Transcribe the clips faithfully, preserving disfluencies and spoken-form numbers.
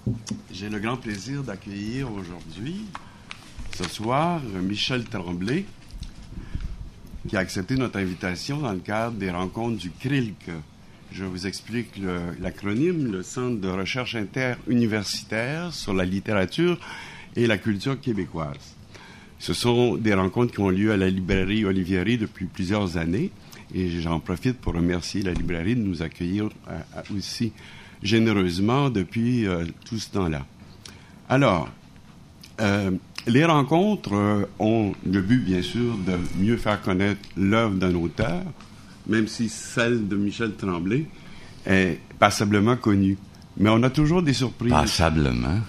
J'ai le grand plaisir d'accueillir aujourd'hui, ce soir, Michel Tremblay, qui a accepté notre invitation dans le cadre des rencontres du C R I L C. Je vous explique le, l'acronyme, le Centre de recherche interuniversitaire sur la littérature et la culture québécoise. Ce sont des rencontres qui ont lieu à la librairie Olivieri depuis plusieurs années et j'en profite pour remercier la librairie de nous accueillir euh, aussi généreusement depuis euh, tout ce temps-là. Alors, euh, les rencontres euh, ont le but, bien sûr, de mieux faire connaître l'œuvre d'un auteur, même si celle de Michel Tremblay est passablement connue. Mais on a toujours des surprises. Passablement.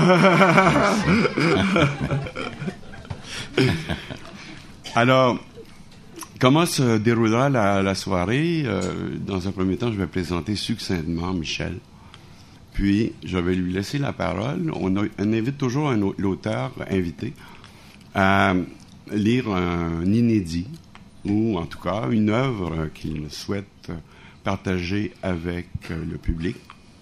Alors, comment se déroulera la, la soirée? Euh, dans un premier temps, je vais présenter succinctement Michel. Puis, je vais lui laisser la parole. On, a, on invite toujours un, l'auteur invité à lire un inédit, ou en tout cas une œuvre qu'il souhaite partager avec le public.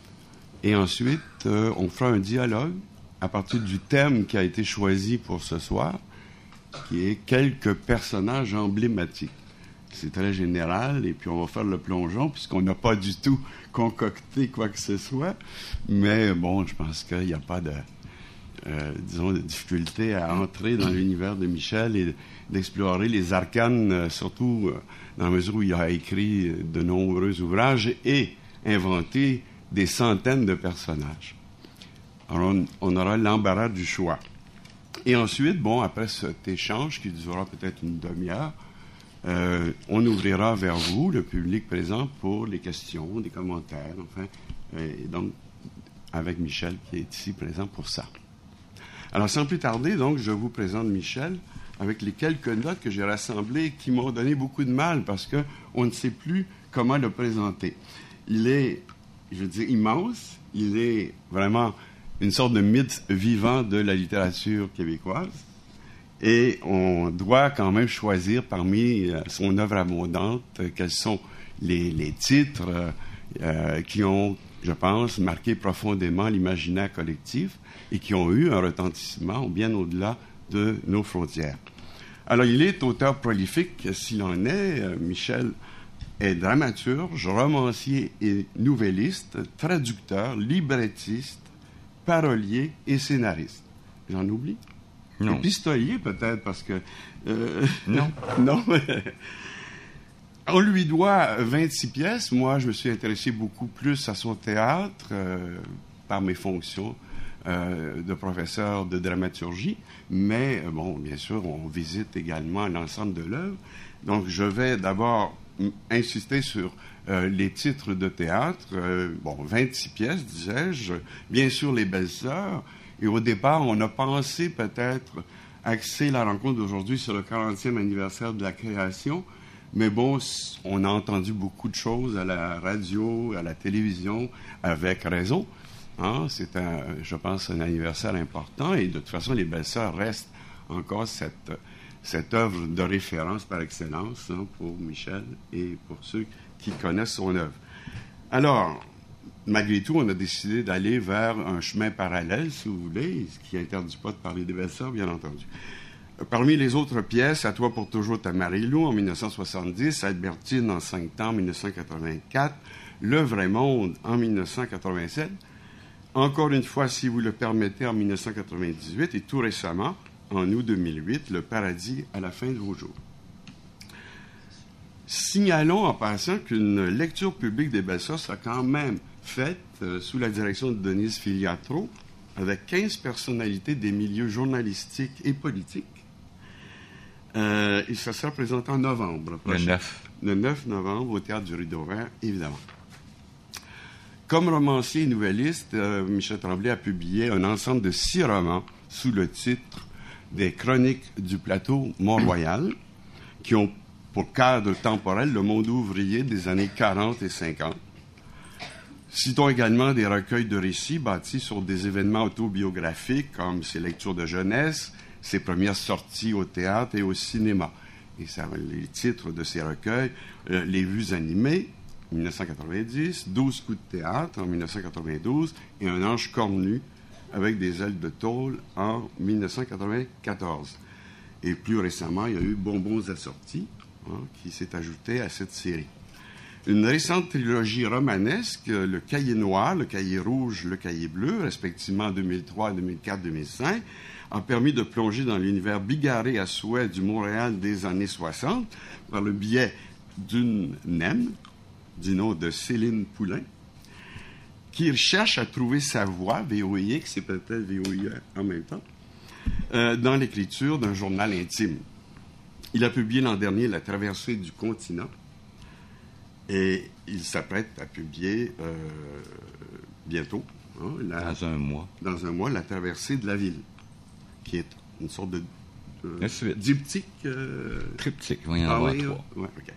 Et ensuite, euh, on fera un dialogue à partir du thème qui a été choisi pour ce soir, qui est quelques personnages emblématiques. C'est très général, et puis on va faire le plongeon, puisqu'on n'a pas du tout concocté quoi que ce soit. Mais bon, je pense qu'il n'y a pas de, euh, disons, de difficulté à entrer dans l'univers de Michel et d'explorer les arcanes, euh, surtout euh, dans la mesure où il a écrit de nombreux ouvrages et inventé des centaines de personnages. Alors, on, on aura l'embarras du choix. Et ensuite, bon, après cet échange qui durera peut-être une demi-heure, euh, on ouvrira vers vous, le public présent, pour les questions, des commentaires, enfin, et donc, avec Michel qui est ici présent pour ça. Alors, sans plus tarder, donc, je vous présente Michel avec les quelques notes que j'ai rassemblées qui m'ont donné beaucoup de mal parce qu'on ne sait plus comment le présenter. Il est, je veux dire, immense. Il est vraiment une sorte de mythe vivant de la littérature québécoise. Et on doit quand même choisir parmi euh, son œuvre abondante euh, quels sont les, les titres euh, qui ont, je pense, marqué profondément l'imaginaire collectif et qui ont eu un retentissement bien au-delà de nos frontières. Alors, il est auteur prolifique, s'il en est. Euh, Michel est dramaturge, romancier et nouvelliste, traducteur, librettiste, parolier et scénariste. J'en oublie? Non. Épistolier, peut-être, parce que... Euh, non. non. On lui doit vingt-six pièces. Moi, je me suis intéressé beaucoup plus à son théâtre euh, par mes fonctions euh, de professeur de dramaturgie. Mais, euh, bon, bien sûr, on visite également l'ensemble de l'œuvre. Donc, je vais d'abord m- insister sur euh, les titres de théâtre. Euh, bon, vingt-six pièces, disais-je. Bien sûr, Les Belles-Sœurs. Et au départ, on a pensé peut-être axer la rencontre d'aujourd'hui sur le quarantième anniversaire de la création. Mais bon, on a entendu beaucoup de choses à la radio, à la télévision, avec raison. Hein? C'est, un, je pense, un anniversaire important. Et de toute façon, Les Belles-Sœurs restent encore cette, cette œuvre de référence par excellence, hein, pour Michel et pour ceux qui connaissent son œuvre. Alors, malgré tout, on a décidé d'aller vers un chemin parallèle, si vous voulez, ce qui n'interdit pas de parler des Belles-Sœurs, bien entendu. Parmi les autres pièces, À toi pour toujours ta Marie-Lou en dix-neuf cent soixante-dix, Albertine en cinq temps en dix-neuf cent quatre-vingt-quatre, Le Vrai Monde en dix-neuf cent quatre-vingt-sept, Encore une fois, si vous le permettez, en dix-neuf cent quatre-vingt-dix-huit, et tout récemment, en août deux mille huit, Le Paradis à la fin de vos jours. Signalons en passant qu'une lecture publique des Belles-Sœurs sera quand même faite euh, sous la direction de Denise Filiatro, avec quinze personnalités des milieux journalistiques et politiques. Euh, et ça sera présenté en novembre prochain. Le neuf. Le neuf novembre, au Théâtre du Rideau Vert, évidemment. Comme romancier et nouvelliste, euh, Michel Tremblay a publié un ensemble de six romans sous le titre des Chroniques du plateau Mont-Royal, qui ont pour cadre temporel le monde ouvrier des années quarante et cinquante. Citons également des recueils de récits bâtis sur des événements autobiographiques comme ses lectures de jeunesse, ses premières sorties au théâtre et au cinéma. Et ça, les titres de ces recueils, euh, Les vues animées, mille neuf cent quatre-vingt-dix, douze coups de théâtre en mille neuf cent quatre-vingt-douze et Un ange cornu avec des ailes de tôle en mille neuf cent quatre-vingt-quatorze. Et plus récemment, il y a eu Bonbons assortis, hein, qui s'est ajouté à cette série. Une récente trilogie romanesque, Le Cahier noir, Le Cahier rouge, Le Cahier bleu, respectivement en deux mille trois, deux mille quatre, deux mille cinq, a permis de plonger dans l'univers bigarré à souhait du Montréal des années soixante par le biais d'une naine du nom de Céline Poulain, qui cherche à trouver sa voie, V O I X et peut-être V O I en même temps, euh, dans l'écriture d'un journal intime. Il a publié l'an dernier La traversée du continent et il s'apprête à publier euh, bientôt, hein, la, dans un mois, dans un mois, La traversée de la ville, qui est une sorte de, de diptyque. Euh... Triptyque, oui, il y en ah, a oui, trois. Ouais, OK.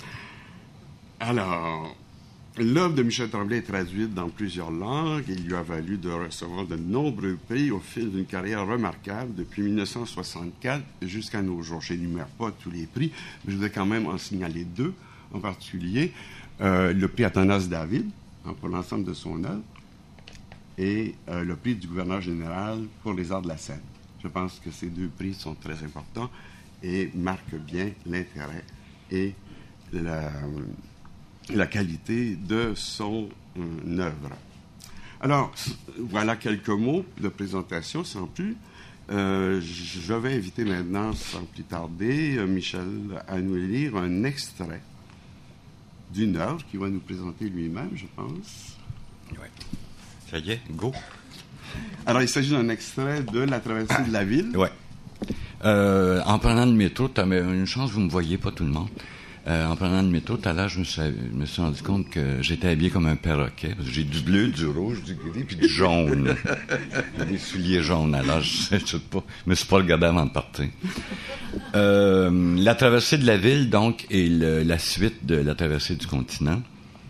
Alors, l'œuvre de Michel Tremblay est traduite dans plusieurs langues et il lui a valu de recevoir de nombreux prix au fil d'une carrière remarquable depuis mille neuf cent soixante-quatre jusqu'à nos jours. Je n'énumère pas tous les prix, mais je voudrais quand même en signaler deux, en particulier euh, le prix Athanas David, hein, pour l'ensemble de son œuvre, et euh, le prix du gouverneur général pour les arts de la scène. Je pense que ces deux prix sont très importants et marquent bien l'intérêt et la, la qualité de son euh, œuvre. Alors, voilà quelques mots de présentation, sans plus. Euh, je vais inviter maintenant, sans plus tarder, Michel à nous lire un extrait d'une œuvre qu'il va nous présenter lui-même, je pense. Oui. Ça y est, go. Alors, il s'agit d'un extrait de La traversée de la ville. Oui. Euh, en prenant le métro, tu as une chance, vous ne me voyez pas tout le monde. Euh, en prenant le métro, tout à l'heure, je me suis, je me suis rendu compte que j'étais habillé comme un perroquet. Parce que j'ai du bleu, du rouge, du gris, puis du jaune. J'ai des souliers jaunes. Alors, je ne sais pas, je me suis pas regardé avant de partir. Euh, la traversée de la ville, donc, est le, la suite de la traversée du continent.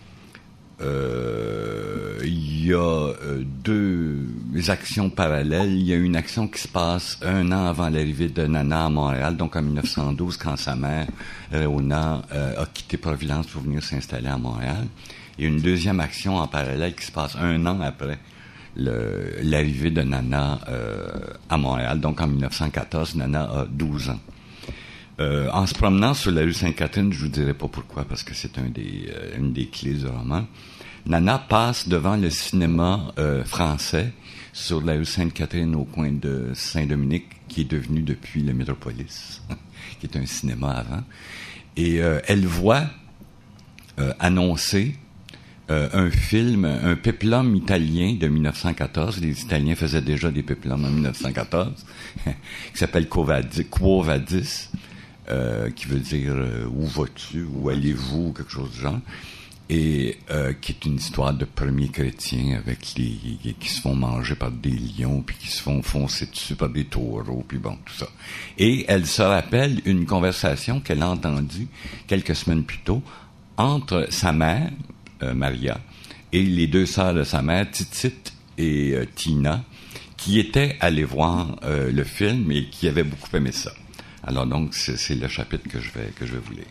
Euh, il y a euh, deux actions parallèles. Il y a une action qui se passe un an avant l'arrivée de Nana à Montréal, donc en mille neuf cent douze, quand sa mère, Réona, euh, a quitté Providence pour venir s'installer à Montréal. Il y a une deuxième action en parallèle qui se passe un an après le, l'arrivée de Nana euh, à Montréal, donc en mille neuf cent quatorze. Nana a douze ans. Euh, en se promenant sur la rue Sainte-Catherine, je vous dirai pas pourquoi, parce que c'est un des, euh, une des clés du roman, Nana passe devant le cinéma euh, français sur la rue Sainte-Catherine au coin de Saint-Dominique, qui est devenu depuis le Métropolis, qui est un cinéma avant. Et euh, elle voit euh, annoncer euh, un film, un péplum italien de mille neuf cent quatorze. Les Italiens faisaient déjà des péplums en mille neuf cent quatorze, qui s'appelle Quo Vadis, Quo Vadis euh, qui veut dire euh, où vas-tu, où allez-vous, quelque chose du genre. Et euh, qui est une histoire de premiers chrétiens avec les qui se font manger par des lions puis qui se font foncer dessus par des taureaux puis bon tout ça. Et elle se rappelle une conversation qu'elle a entendue quelques semaines plus tôt entre sa mère euh, Maria et les deux sœurs de sa mère, Titite et euh, Tina, qui étaient allées voir euh, le film et qui avaient beaucoup aimé ça. Alors donc c'est, c'est le chapitre que je vais que je vais vous lire.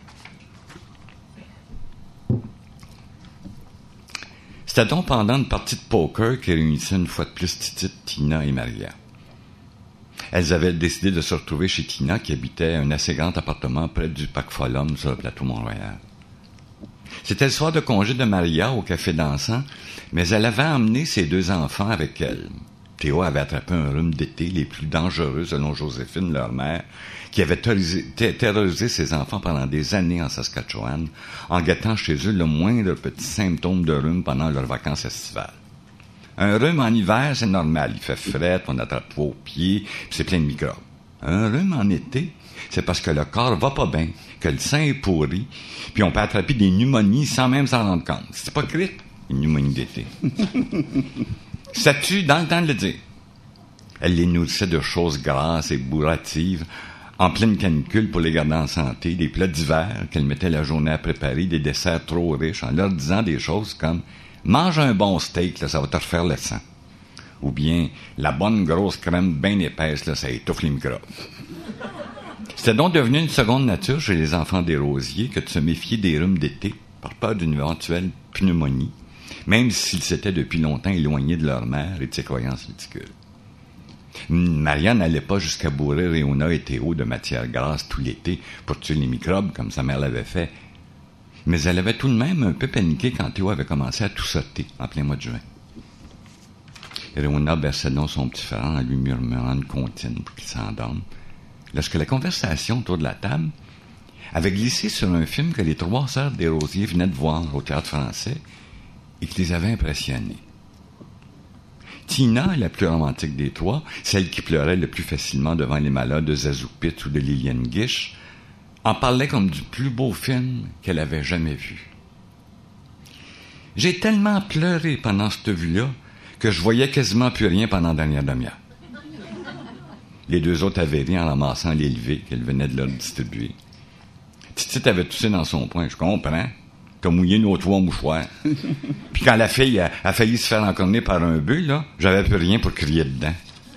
C'était donc pendant une partie de poker qui réunissait une fois de plus Titite, Tina et Maria. Elles avaient décidé de se retrouver chez Tina, qui habitait un assez grand appartement près du parc Folum sur le plateau Mont-Royal. C'était le soir de congé de Maria au café dansant, mais elle avait emmené ses deux enfants avec elle. Théo avait attrapé un rhume d'été, les plus dangereux selon Joséphine, leur mère, qui avait terrorisé ses enfants pendant des années en Saskatchewan, en guettant chez eux le moindre petit symptôme de rhume pendant leurs vacances estivales. Un rhume en hiver, c'est normal. Il fait fret, on attrape pas aux pieds, puis c'est plein de microbes. Un rhume en été, c'est parce que le corps va pas bien, que le sein est pourri, puis on peut attraper des pneumonies sans même s'en rendre compte. C'est pas crit, une pneumonie d'été. Ça tue dans le temps de le dire. Elle les nourrissait de choses grasses et bourratives, en pleine canicule pour les garder en santé, des plats d'hiver qu'elle mettait la journée à préparer, des desserts trop riches, en leur disant des choses comme « mange un bon steak, là, ça va te refaire le sang ». Ou bien « la bonne grosse crème bien épaisse, là, ça étouffe les microbes ». C'était donc devenu une seconde nature chez les enfants des Rosiers que de se méfier des rhumes d'été par peur d'une éventuelle pneumonie, même s'ils s'étaient depuis longtemps éloignés de leur mère et de ses croyances ridicules. Maria n'allait pas jusqu'à bourrer Réona et Théo de matière grasse tout l'été pour tuer les microbes comme sa mère l'avait fait, mais elle avait tout de même un peu paniqué quand Théo avait commencé à tout sauter en plein mois de juin. Réona berçait donc son petit frère en lui murmurant une comptine pour qu'il s'endorme, lorsque la conversation autour de la table avait glissé sur un film que les trois sœurs Desrosiers venaient de voir au Théâtre Français et qui les avait impressionnés. Tina, la plus romantique des trois, celle qui pleurait le plus facilement devant les malheurs de Zazoupitch ou de Liliane Guiche, en parlait comme du plus beau film qu'elle avait jamais vu. « J'ai tellement pleuré pendant cette vue-là que je voyais quasiment plus rien pendant la dernière demi-heure. » Les deux autres avaient ri en ramassant les levées qu'elle venait de leur distribuer. Titi avait toussé dans son poing. « Je comprends. T'as mouillé nos trois mouchoirs. » Puis quand la fille a, a failli se faire encorner par un bœuf, là, j'avais plus rien pour crier dedans.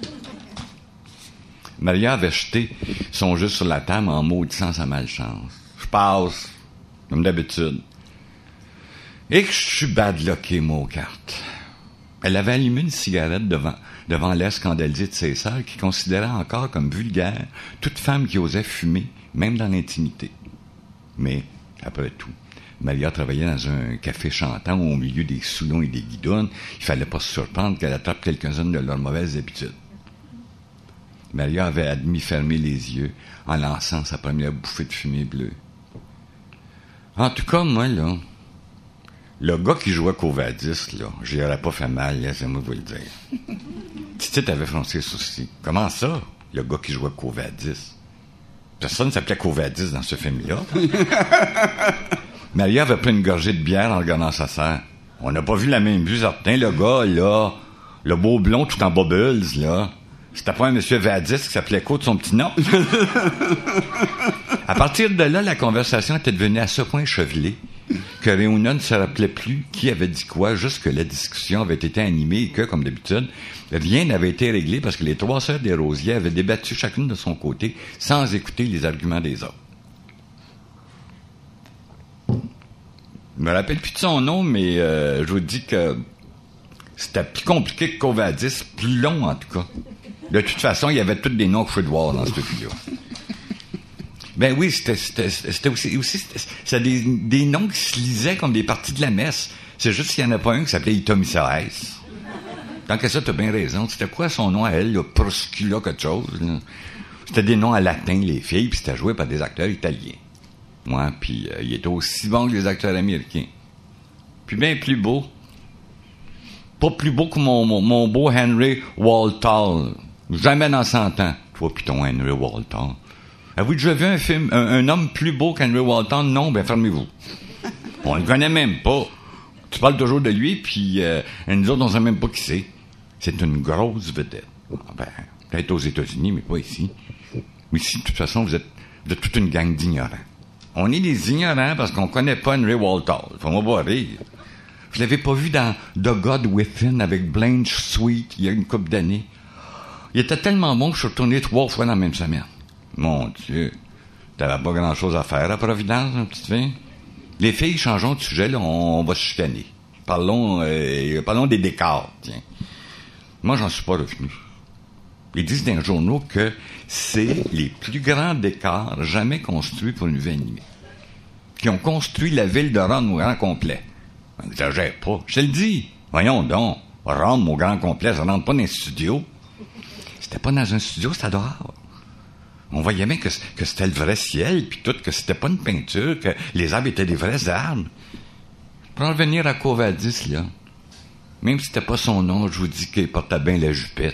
Maria avait jeté son jeu sur la table en maudissant sa malchance. « Je passe, comme d'habitude. » Et que je suis badlocké, moi, aux cartes. Elle avait allumé une cigarette devant, devant l'air scandalisé de ses sœurs qui considéraient encore comme vulgaire toute femme qui osait fumer, même dans l'intimité. Mais, après tout, Maria travaillait dans un café chantant au milieu des soulons et des guidonnes. Il fallait pas se surprendre qu'elle attrape quelques-unes de leurs mauvaises habitudes. Maria avait à demi fermé les yeux en lançant sa première bouffée de fumée bleue. En tout cas, moi, là, le gars qui jouait Covadis, là, j'y aurais pas fait mal, laissez-moi vous le dire. Titi avait froncé les sourcils. Comment ça, le gars qui jouait Covadis? Personne ne s'appelait Covadis dans ce film-là. Maria avait pris une gorgée de bière en regardant sa sœur. On n'a pas vu la même vue, certain, le gars, là, le beau blond tout en bubbles, là. C'était pas un monsieur Vadis qui s'appelait quoi de son petit nom? À partir de là, la conversation était devenue à ce point chevelée que Réona ne se rappelait plus qui avait dit quoi, juste que la discussion avait été animée et que, comme d'habitude, rien n'avait été réglé parce que les trois sœurs Desrosiers avaient débattu chacune de son côté sans écouter les arguments des autres. Je me rappelle plus de son nom, mais euh, je vous dis que c'était plus compliqué que Covadis, plus long en tout cas. De toute façon, il y avait tous des noms que je voir dans cette vidéo. Ben oui, c'était, c'était, c'était aussi, aussi c'était, c'était des, des noms qui se lisaient comme des parties de la messe. C'est juste qu'il n'y en a pas un qui s'appelait Ita Misares. Tant que ça, t'as bien raison. C'était quoi son nom à elle, là? Proscula quelque chose, là? C'était des noms en latin, les filles, puis c'était joué par des acteurs italiens. Moi, puis euh, il était aussi bon que les acteurs américains. Puis bien plus beau. Pas plus beau que mon, mon, mon beau Henry Walthall. Jamais dans cent ans. Toi pis ton Henry Walthall. Avez-vous déjà vu un film, un, un homme plus beau qu'Henry Walthall? Non, ben fermez-vous. On le connaît même pas. Tu parles toujours de lui, puis euh, nous autres, on sait même pas qui c'est. C'est une grosse vedette. Ben, peut-être aux États-Unis, mais pas ici. Ici, de toute façon, vous êtes, vous êtes toute une gang d'ignorants. On est des ignorants parce qu'on connaît pas Henry Walthall. Faut-moi pas rire. Vous l'avez pas vu dans The God Within avec Blanche Sweet il y a une couple d'années? Il était tellement bon que je suis retourné trois fois dans la même semaine. Mon Dieu. T'avais pas grand-chose à faire à Providence, ma petite fille? Les filles, changeons de sujet, là, on, on va se chicaner. Parlons, euh, parlons des décors, tiens. Moi, j'en suis pas revenu. Ils disent dans les journaux que c'est les plus grands décors jamais construits pour une vie animée. Qui ont construit la ville de Rome au grand complet. On n'exagère pas. Je te le dis. Voyons donc. Rome au grand complet, ça rentre pas dans un studio. C'était pas dans un studio, c'était dehors. On voyait bien que, que c'était le vrai ciel, puis tout, que c'était pas une peinture, que les arbres étaient des vrais arbres. Pour en revenir à Covadis, là, même si c'était pas son nom, je vous dis qu'il portait bien la jupette.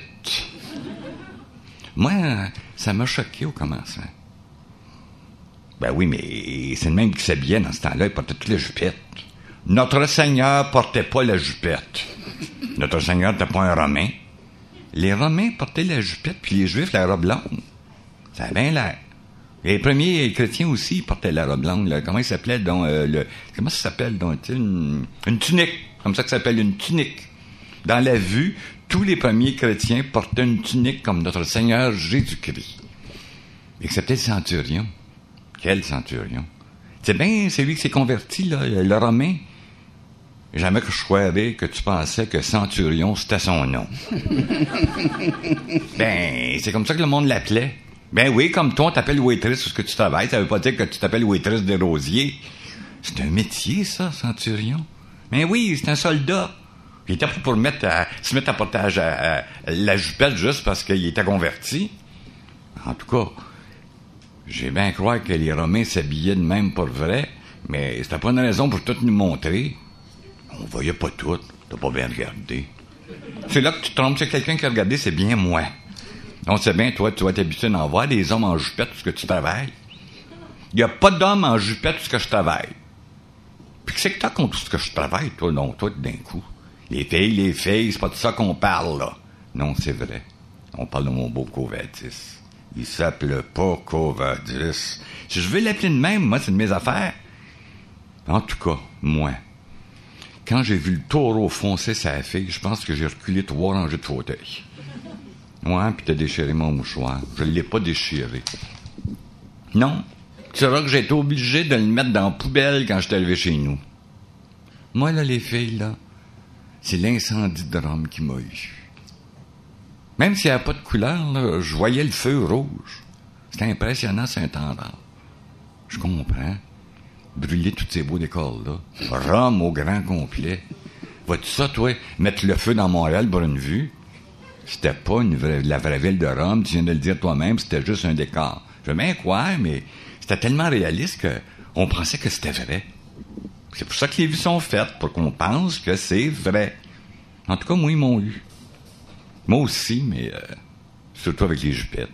Moi, ça m'a choqué au commencement. Ben oui, mais c'est le même qui s'habillait dans ce temps-là, il portait toute la jupette. Notre Seigneur portait pas la jupette. Notre Seigneur n'était pas un Romain. Les Romains portaient la jupette, puis les Juifs la robe longue. Ça a bien l'air. Les premiers chrétiens aussi portaient la robe longue. Là. Comment il s'appelait donc euh, le comment ça s'appelle donc une, une tunique. Comme ça que ça s'appelle une tunique. Dans la vue, tous les premiers chrétiens portaient une tunique comme notre Seigneur Jésus-Christ. Excepté le centurion. Quel centurion? C'est bien, c'est lui qui s'est converti, là, le, le Romain. Jamais que je croirais que tu pensais que Centurion, c'était son nom. Ben, c'est comme ça que le monde l'appelait. Ben oui, comme toi, on t'appelle waitress parce que tu travailles, ça veut pas dire que tu t'appelles waitress des Rosiers. C'est un métier, ça, Centurion. Ben oui, c'est un soldat. Il était pas pour mettre à, se mettre à porter à, à, à, la jupette juste parce qu'il était converti. En tout cas, j'ai bien croire que les Romains s'habillaient de même pour vrai, mais c'était pas une raison pour tout nous montrer. On voyait pas tout. T'as pas bien regardé. C'est là que tu te trompes. C'est quelqu'un qui a regardé, c'est bien moi. On sait bien, toi, tu vas t'habituer d'en voir des hommes en jupette parce que tu travailles. Il y a pas d'hommes en jupette parce que je travaille. Puis c'est que t'as contre tout ce que je travaille, toi, non, toi, d'un coup. Les filles, les filles, c'est pas de ça qu'on parle, là. Non, c'est vrai. On parle de mon beau Covadis. Il s'appelle pas Covadis. Si je veux l'appeler de même, moi, c'est de mes affaires. En tout cas, moi... Quand j'ai vu le taureau foncer sa fille, je pense que j'ai reculé trois rangées de fauteuils. Ouais, puis t'as déchiré mon mouchoir. Je l'ai pas déchiré. Non. Tu sauras que j'ai été obligé de le mettre dans la poubelle quand j'étais arrivé chez nous. Moi, là, les filles, là, c'est l'incendie de Rome qui m'a eu. Même s'il n'y avait pas de couleur, là, je voyais le feu rouge. C'était impressionnant, Saint-André. Je comprends. Brûler tous ces beaux décors-là. Rome au grand complet. Vois-tu ça, toi? Mettre le feu dans Montréal pour une vue? C'était pas une vraie, la vraie ville de Rome, tu viens de le dire toi-même, c'était juste un décor. Je veux bien croire, mais c'était tellement réaliste qu'on pensait que c'était vrai. C'est pour ça que les vues sont faites, pour qu'on pense que c'est vrai. En tout cas, moi, ils m'ont eu. Moi aussi, mais euh, surtout avec les jupettes.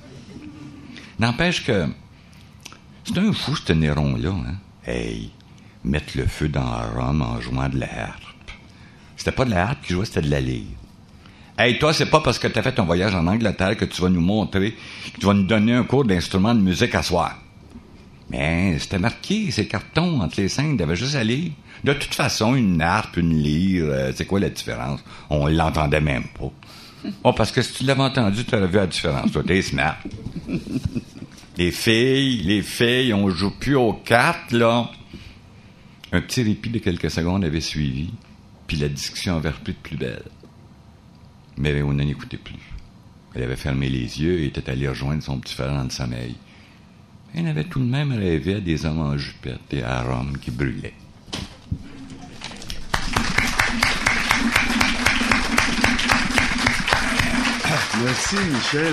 N'empêche que c'est un fou, ce Néron-là, hein? Hey, mettre le feu dans Rome en jouant de la harpe. C'était pas de la harpe qui jouait, c'était de la lyre. Hey, toi, c'est pas parce que t'as fait ton voyage en Angleterre que tu vas nous montrer, que tu vas nous donner un cours d'instrument de musique à soir. Mais c'était marqué, ces cartons entre les scènes, t'avais juste à lire. De toute façon, une harpe, une lyre, euh, c'est quoi la différence? On l'entendait même pas. Oh, parce que si tu l'avais entendu, tu aurais vu la différence. Toi, t'es smart. Les filles, les filles, on joue plus aux cartes, là. Un petit répit de quelques secondes avait suivi, puis la discussion avait repris de plus belle. Mais on n'écoutait plus. Elle avait fermé les yeux et était allée rejoindre son petit frère dans le sommeil. Elle avait tout de même rêvé à des hommes en jupette et à Rome qui brûlaient. Merci, Michel.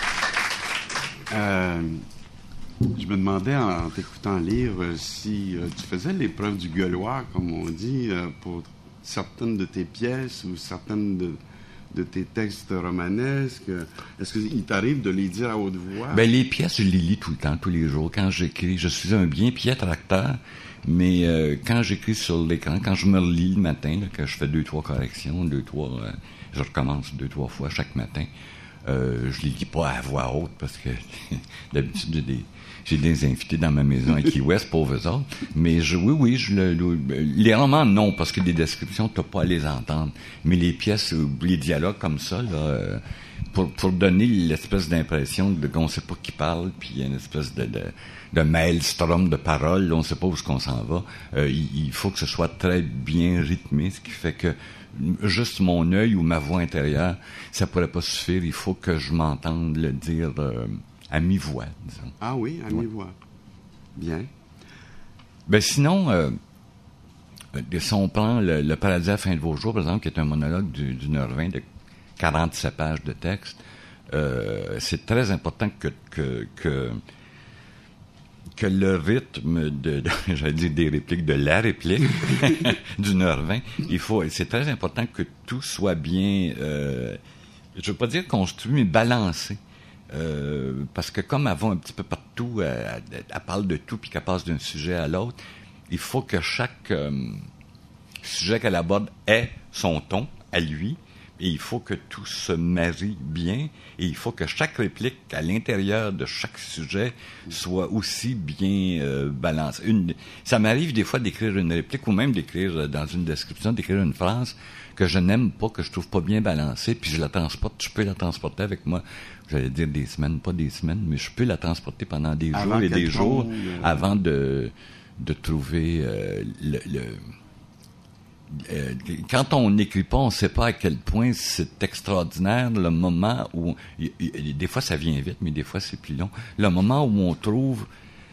Euh, je me demandais, en t'écoutant lire, si euh, tu faisais l'épreuve du gueuloir, comme on dit, euh, pour certaines de tes pièces ou certaines de, de tes textes romanesques. Est-ce qu'il t'arrive de les dire à haute voix? Ben, les pièces, je les lis tout le temps, tous les jours. Quand j'écris, je suis un bien piètre acteur, mais euh, quand j'écris sur l'écran, quand je me relis le matin, là, que je fais deux, trois corrections, deux, trois... Euh, je recommence deux, trois fois chaque matin. Euh, je les lis pas à voix haute parce que d'habitude j'ai des, j'ai des invités dans ma maison à Key West, pauvres autres. Mais je, oui, oui, je le, le, les romans, non, parce que des descriptions, t'as pas à les entendre. Mais les pièces, les dialogues comme ça, là, euh, pour, pour donner l'espèce d'impression de qu'on sait pas qui parle, puis il y a une espèce de, de, de maelstrom de paroles, là, on sait pas où est-ce qu'on s'en va. Euh, il, il faut que ce soit très bien rythmé, ce qui fait que juste mon œil ou ma voix intérieure, ça pourrait pas suffire. Il faut que je m'entende le dire euh, à mi-voix, disons. Ah oui, à ouais. mi-voix. Bien. Ben sinon, euh, si on prend le, le Paradis à la fin de vos jours, par exemple, qui est un monologue du, d'une heure vingt de quarante-sept pages de texte, euh, c'est très important que, que, que que le rythme de, de j'allais dire des répliques, de la réplique d'une heure vingt, il faut, c'est très important que tout soit bien, euh, je veux pas dire construit, mais balancé. Euh, parce que comme elle va un petit peu partout, elle, elle parle de tout puis qu'elle passe d'un sujet à l'autre, il faut que chaque euh, sujet qu'elle aborde ait son ton à lui. Et il faut que tout se marie bien et il faut que chaque réplique à l'intérieur de chaque sujet soit aussi bien euh, balancée. Une, ça m'arrive des fois d'écrire une réplique ou même d'écrire dans une description, d'écrire une phrase que je n'aime pas, que je trouve pas bien balancée, puis je la transporte, je peux la transporter avec moi, j'allais dire des semaines, pas des semaines, mais je peux la transporter pendant des avant jours et des jours tombe, euh... avant de... de trouver euh, le... le Euh, quand on n'écrit pas, on ne sait pas à quel point c'est extraordinaire le moment où... Y, y, des fois, ça vient vite, mais des fois, c'est plus long. Le moment où on trouve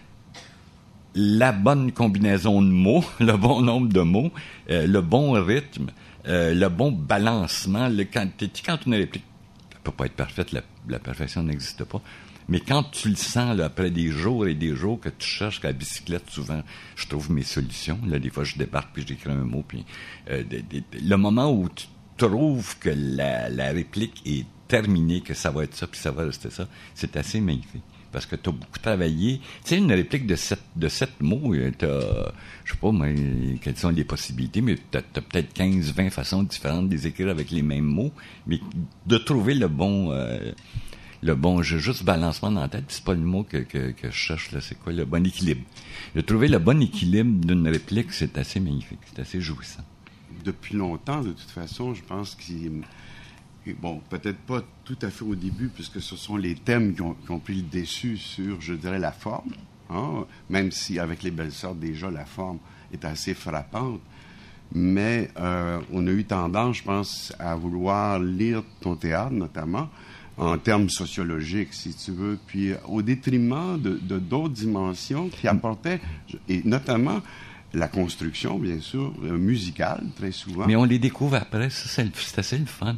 la bonne combinaison de mots, le bon nombre de mots, euh, le bon rythme, euh, le bon balancement. Le, quand, quand une réplique ne peut pas être parfaite, la, la perfection n'existe pas. Mais quand tu le sens, là, après des jours et des jours que tu cherches à la bicyclette, souvent, je trouve mes solutions. Là, des fois, je débarque puis j'écris un mot. Puis euh, de, de, le moment où tu trouves que la, la réplique est terminée, que ça va être ça, puis ça va rester ça, c'est assez magnifique. Parce que tu as beaucoup travaillé. Tu sais, une réplique de sept, de sept mots, tu as, je sais pas, moi, quelles sont les possibilités, mais tu as peut-être quinze, vingt façons différentes de les écrire avec les mêmes mots. Mais de trouver le bon... Euh, le bon, j'ai juste balancement dans la tête, c'est pas le mot que, que, que je cherche, là, c'est quoi, le bon équilibre. De trouver le bon équilibre d'une réplique, c'est assez magnifique, c'est assez jouissant. Depuis longtemps, de toute façon, je pense qu'il... Bon, peut-être pas tout à fait au début, puisque ce sont les thèmes qui ont, qui ont pris le dessus sur, je dirais, la forme, hein, même si avec Les Belles Sœurs, déjà, la forme est assez frappante. Mais euh, on a eu tendance, je pense, à vouloir lire ton théâtre, notamment, en termes sociologiques, si tu veux, puis au détriment de, de d'autres dimensions qui apportaient, et notamment la construction, bien sûr, euh, musicale, très souvent. Mais on les découvre après, ça, c'est, c'est assez le fun.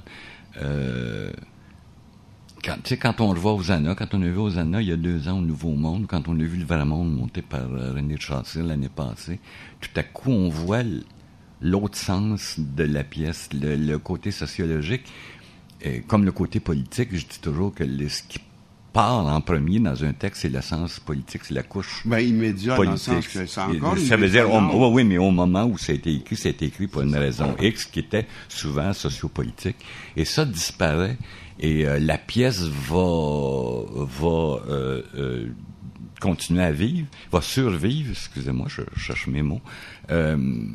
Euh, quand, tu sais, quand on le voit aux Anna, quand on a vu aux Anna il y a deux ans au Nouveau Monde, quand on a vu le Vrai Monde monté par euh, René Chassé l'année passée, tout à coup, on voit l'autre sens de la pièce, le, le côté sociologique. Et comme le côté politique, je dis toujours que le, ce qui part en premier dans un texte, c'est le sens politique, c'est la couche ben, immédiat, politique. Dans le sens que c'est encore ça veut dire, oui, oui, mais au moment où ça a été écrit, ça a été écrit pour une raison X qui était souvent sociopolitique. Et ça disparaît. Et euh, la pièce va, va euh, euh, continuer à vivre, va survivre, excusez-moi, je, je cherche mes mots, euh,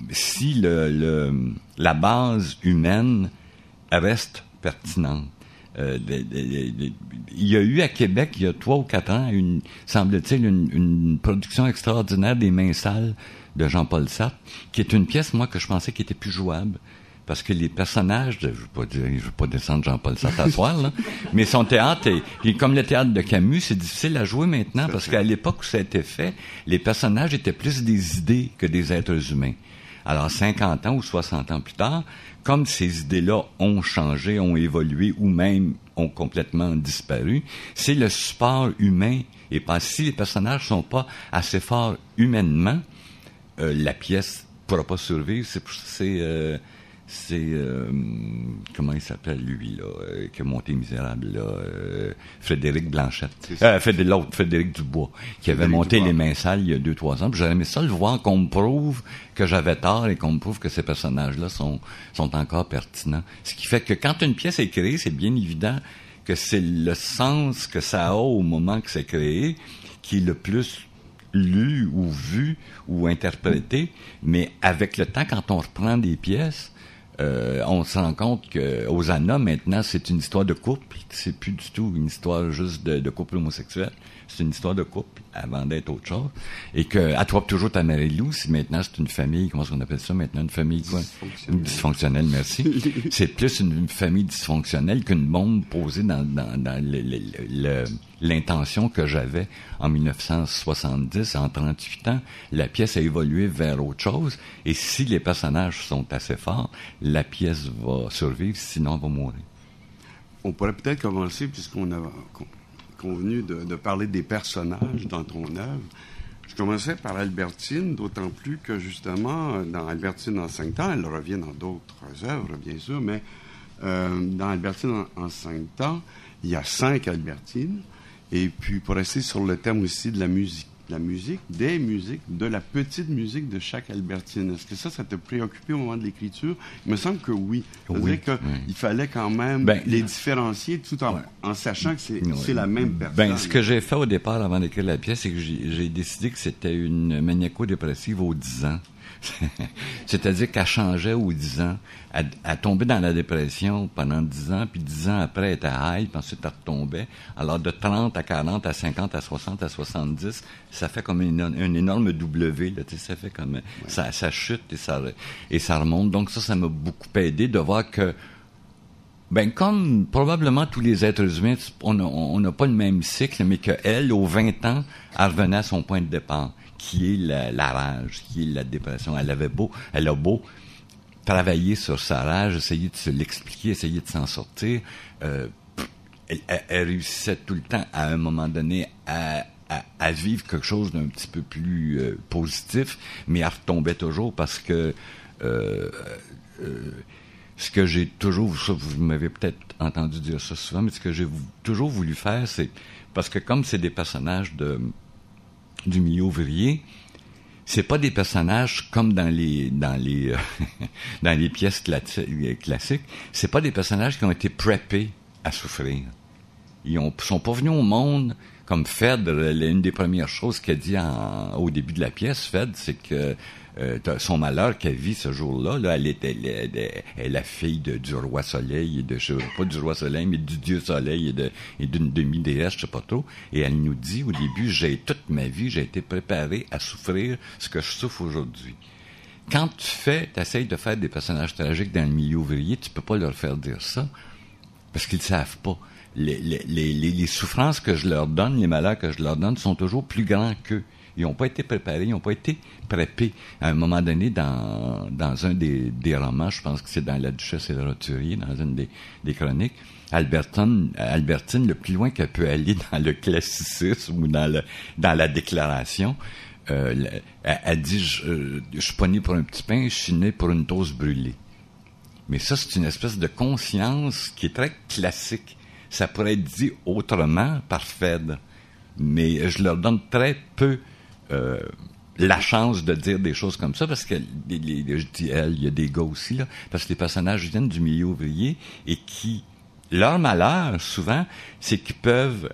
si le, le, la base humaine reste pertinente. Euh, de, de, de, de, il y a eu à Québec, il y a trois ou quatre ans, une, semble-t-il, une, une production extraordinaire des Mains sales de Jean-Paul Sartre, qui est une pièce, moi, que je pensais qui était plus jouable. Parce que les personnages, de, je ne veux pas dire, je veux pas descendre Jean-Paul Sartre à soir, là, mais son théâtre est, est comme le théâtre de Camus, c'est difficile à jouer maintenant, parce qu'à l'époque où ça a été fait, les personnages étaient plus des idées que des êtres humains. Alors, cinquante ans ou soixante ans plus tard, comme ces idées-là ont changé, ont évolué ou même ont complètement disparu, c'est le support humain. Et pas, si les personnages sont pas assez forts humainement, euh, la pièce pourra pas survivre. C'est, c'est, euh, c'est euh, comment il s'appelle lui là, euh, qui a monté Misérable là, euh, Frédéric Blanchette, euh, Frédéric, l'autre Frédéric Dubois, qui avait Frédéric monté Dubois. Les Mains sales il y a deux trois ans. Puis j'aurais aimé ça le voir, qu'on me prouve que j'avais tort et qu'on me prouve que ces personnages-là sont sont encore pertinents. Ce qui fait que quand une pièce est créée, c'est bien évident que c'est le sens que ça a au moment que c'est créé qui est le plus lu ou vu ou interprété. Mais avec le temps, quand on reprend des pièces, Euh, on se rend compte que aux Anna, maintenant, c'est une histoire de couple. C'est plus du tout une histoire juste de, de couple homosexuel. C'est une histoire de couple avant d'être autre chose. Et que, à toi toujours ta Marie-Lou, si maintenant c'est une famille, comment est-ce qu'on appelle ça maintenant? Une famille, quoi? Dysfonctionnelle. Dysfonctionnelle, merci. C'est plus une famille dysfonctionnelle qu'une bombe posée dans, dans, dans le, le, le, l'intention que j'avais en dix-neuf cent soixante-dix, en trente-huit ans. La pièce a évolué vers autre chose. Et si les personnages sont assez forts, la pièce va survivre, sinon elle va mourir. On pourrait peut-être commencer, puisqu'on a convenu de, de parler des personnages dans ton œuvre. Je commençais par Albertine, d'autant plus que, justement, dans Albertine en cinq temps, elle revient dans d'autres œuvres, bien sûr, mais euh, dans Albertine en, en cinq temps, il y a cinq Albertines. Et puis, pour rester sur le thème aussi de la musique, la musique, des musiques, de la petite musique de chaque Albertine. Est-ce que ça, ça t'a préoccupé au moment de l'écriture? Il me semble que oui. Oui. C'est-à-dire qu'il oui. fallait quand même ben, les différencier tout en, ouais. en sachant que c'est, ouais. c'est la même personne. Ben, ce que j'ai fait au départ avant d'écrire la pièce, c'est que j'ai, j'ai décidé que c'était une maniaco-dépressive aux dix ans. C'est-à-dire qu'elle changeait aux dix ans. Elle, elle tombait dans la dépression pendant dix ans, puis dix ans après, elle était high, puis ensuite elle retombait. Alors, de trente à quarante, à cinquante, à soixante, à soixante-dix, ça fait comme une, une énorme W, là, tu sais, ça fait comme... Ouais. Ça, ça chute et ça, et ça remonte. Donc ça, ça m'a beaucoup aidé de voir que ben, comme probablement tous les êtres humains, on n'a pas le même cycle, mais qu'elle, aux vingt ans, elle revenait à son point de départ, qui est la, la rage, qui est la dépression. Elle avait beau, elle a beau travailler sur sa rage, essayer de se l'expliquer, essayer de s'en sortir. Euh, elle, elle, elle réussissait tout le temps, à un moment donné, à, à, à vivre quelque chose d'un petit peu plus euh, positif, mais elle retombait toujours parce que... Euh, euh, ce que j'ai toujours, ça, vous m'avez peut-être entendu dire ça souvent, mais ce que j'ai vou- toujours voulu faire, c'est, parce que comme c'est des personnages de, du milieu ouvrier, c'est pas des personnages comme dans les, dans les, euh, dans les pièces classi- classiques, c'est pas des personnages qui ont été preppés à souffrir. Ils ont, sont pas venus au monde comme Fed, une des premières choses qu'elle dit en, au début de la pièce, Fed, c'est que euh, son malheur qu'elle vit ce jour-là, là, elle est, elle, elle, elle, elle est la fille de, du roi Soleil, et de, pas du roi Soleil, mais du dieu Soleil et, de, et d'une demi-déesse, je sais pas trop. Et elle nous dit au début, j'ai toute ma vie, j'ai été préparée à souffrir ce que je souffre aujourd'hui. Quand tu fais, tu essayes de faire des personnages tragiques dans le milieu ouvrier, tu peux pas leur faire dire ça, parce qu'ils savent pas. Les, les, les, les souffrances que je leur donne, les malheurs que je leur donne sont toujours plus grands qu'eux. Ils n'ont pas été préparés, ils n'ont pas été préppés. À un moment donné, dans, dans un des, des romans, je pense que c'est dans La Duchesse et le Roturier, dans une des, des chroniques, Albertine, Albertine, le plus loin qu'elle peut aller dans le classicisme ou dans, le, dans la déclaration, euh, elle, elle dit, je, je suis pas né pour un petit pain, je suis né pour une toast brûlée. Mais ça, c'est une espèce de conscience qui est très classique. Ça pourrait être dit autrement par Fed, mais je leur donne très peu euh, la chance de dire des choses comme ça, parce que les, les, je dis elle, il y a des gars aussi, là, parce que les personnages viennent du milieu ouvrier et qui, leur malheur, souvent, c'est qu'ils peuvent